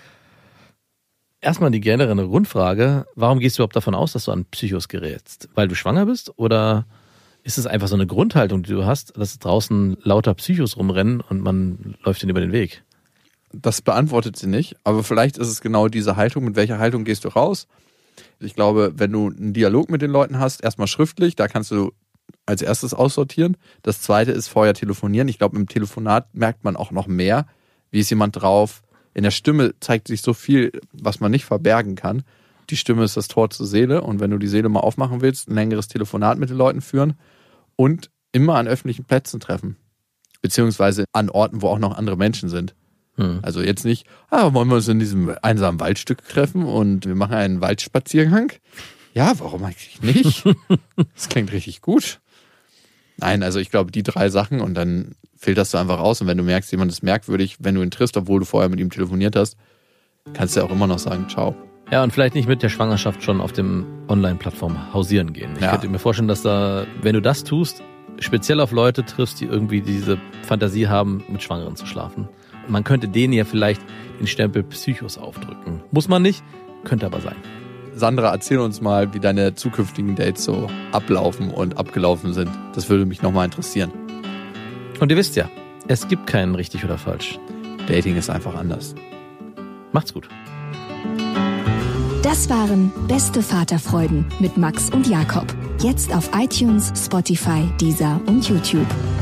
[SPEAKER 5] Erstmal die generelle Grundfrage, warum gehst du überhaupt davon aus, dass du an Psychos gerätst? Weil du schwanger bist oder ist es einfach so eine Grundhaltung, die du hast, dass draußen lauter Psychos rumrennen und man läuft ihnen über den Weg?
[SPEAKER 6] Das beantwortet sie nicht, aber vielleicht ist es genau diese Haltung. Mit welcher Haltung gehst du raus? Ich glaube, wenn du einen Dialog mit den Leuten hast, erstmal schriftlich, da kannst du als erstes aussortieren. Das zweite ist vorher telefonieren. Ich glaube, im Telefonat merkt man auch noch mehr, wie ist jemand drauf. In der Stimme zeigt sich so viel, was man nicht verbergen kann. Die Stimme ist das Tor zur Seele und wenn du die Seele mal aufmachen willst, ein längeres Telefonat mit den Leuten führen und immer an öffentlichen Plätzen treffen. Beziehungsweise an Orten, wo auch noch andere Menschen sind. Hm. Also jetzt nicht, ah, wollen wir uns in diesem einsamen Waldstück treffen und wir machen einen Waldspaziergang? Ja, warum eigentlich nicht? Das klingt richtig gut. Nein, also ich glaube, die drei Sachen und dann filterst du einfach aus und wenn du merkst, jemand ist merkwürdig, wenn du ihn triffst, obwohl du vorher mit ihm telefoniert hast, kannst du ja auch immer noch sagen, ciao.
[SPEAKER 5] Ja, und vielleicht nicht mit der Schwangerschaft schon auf dem Online-Plattform hausieren gehen. Ich
[SPEAKER 6] Ja.
[SPEAKER 5] könnte mir vorstellen, dass da, wenn du das tust, speziell auf Leute triffst, die irgendwie diese Fantasie haben, mit Schwangeren zu schlafen. Man könnte denen ja vielleicht den Stempel Psychos aufdrücken. Muss man nicht, könnte aber sein.
[SPEAKER 6] Sandra, erzähl uns mal, wie deine zukünftigen Dates so ablaufen und abgelaufen sind. Das würde mich nochmal interessieren.
[SPEAKER 5] Und ihr wisst ja, es gibt keinen richtig oder falsch.
[SPEAKER 6] Dating ist einfach anders.
[SPEAKER 5] Macht's gut.
[SPEAKER 2] Das waren Beste Vaterfreuden mit Max und Jakob. Jetzt auf iTunes, Spotify, Deezer und YouTube.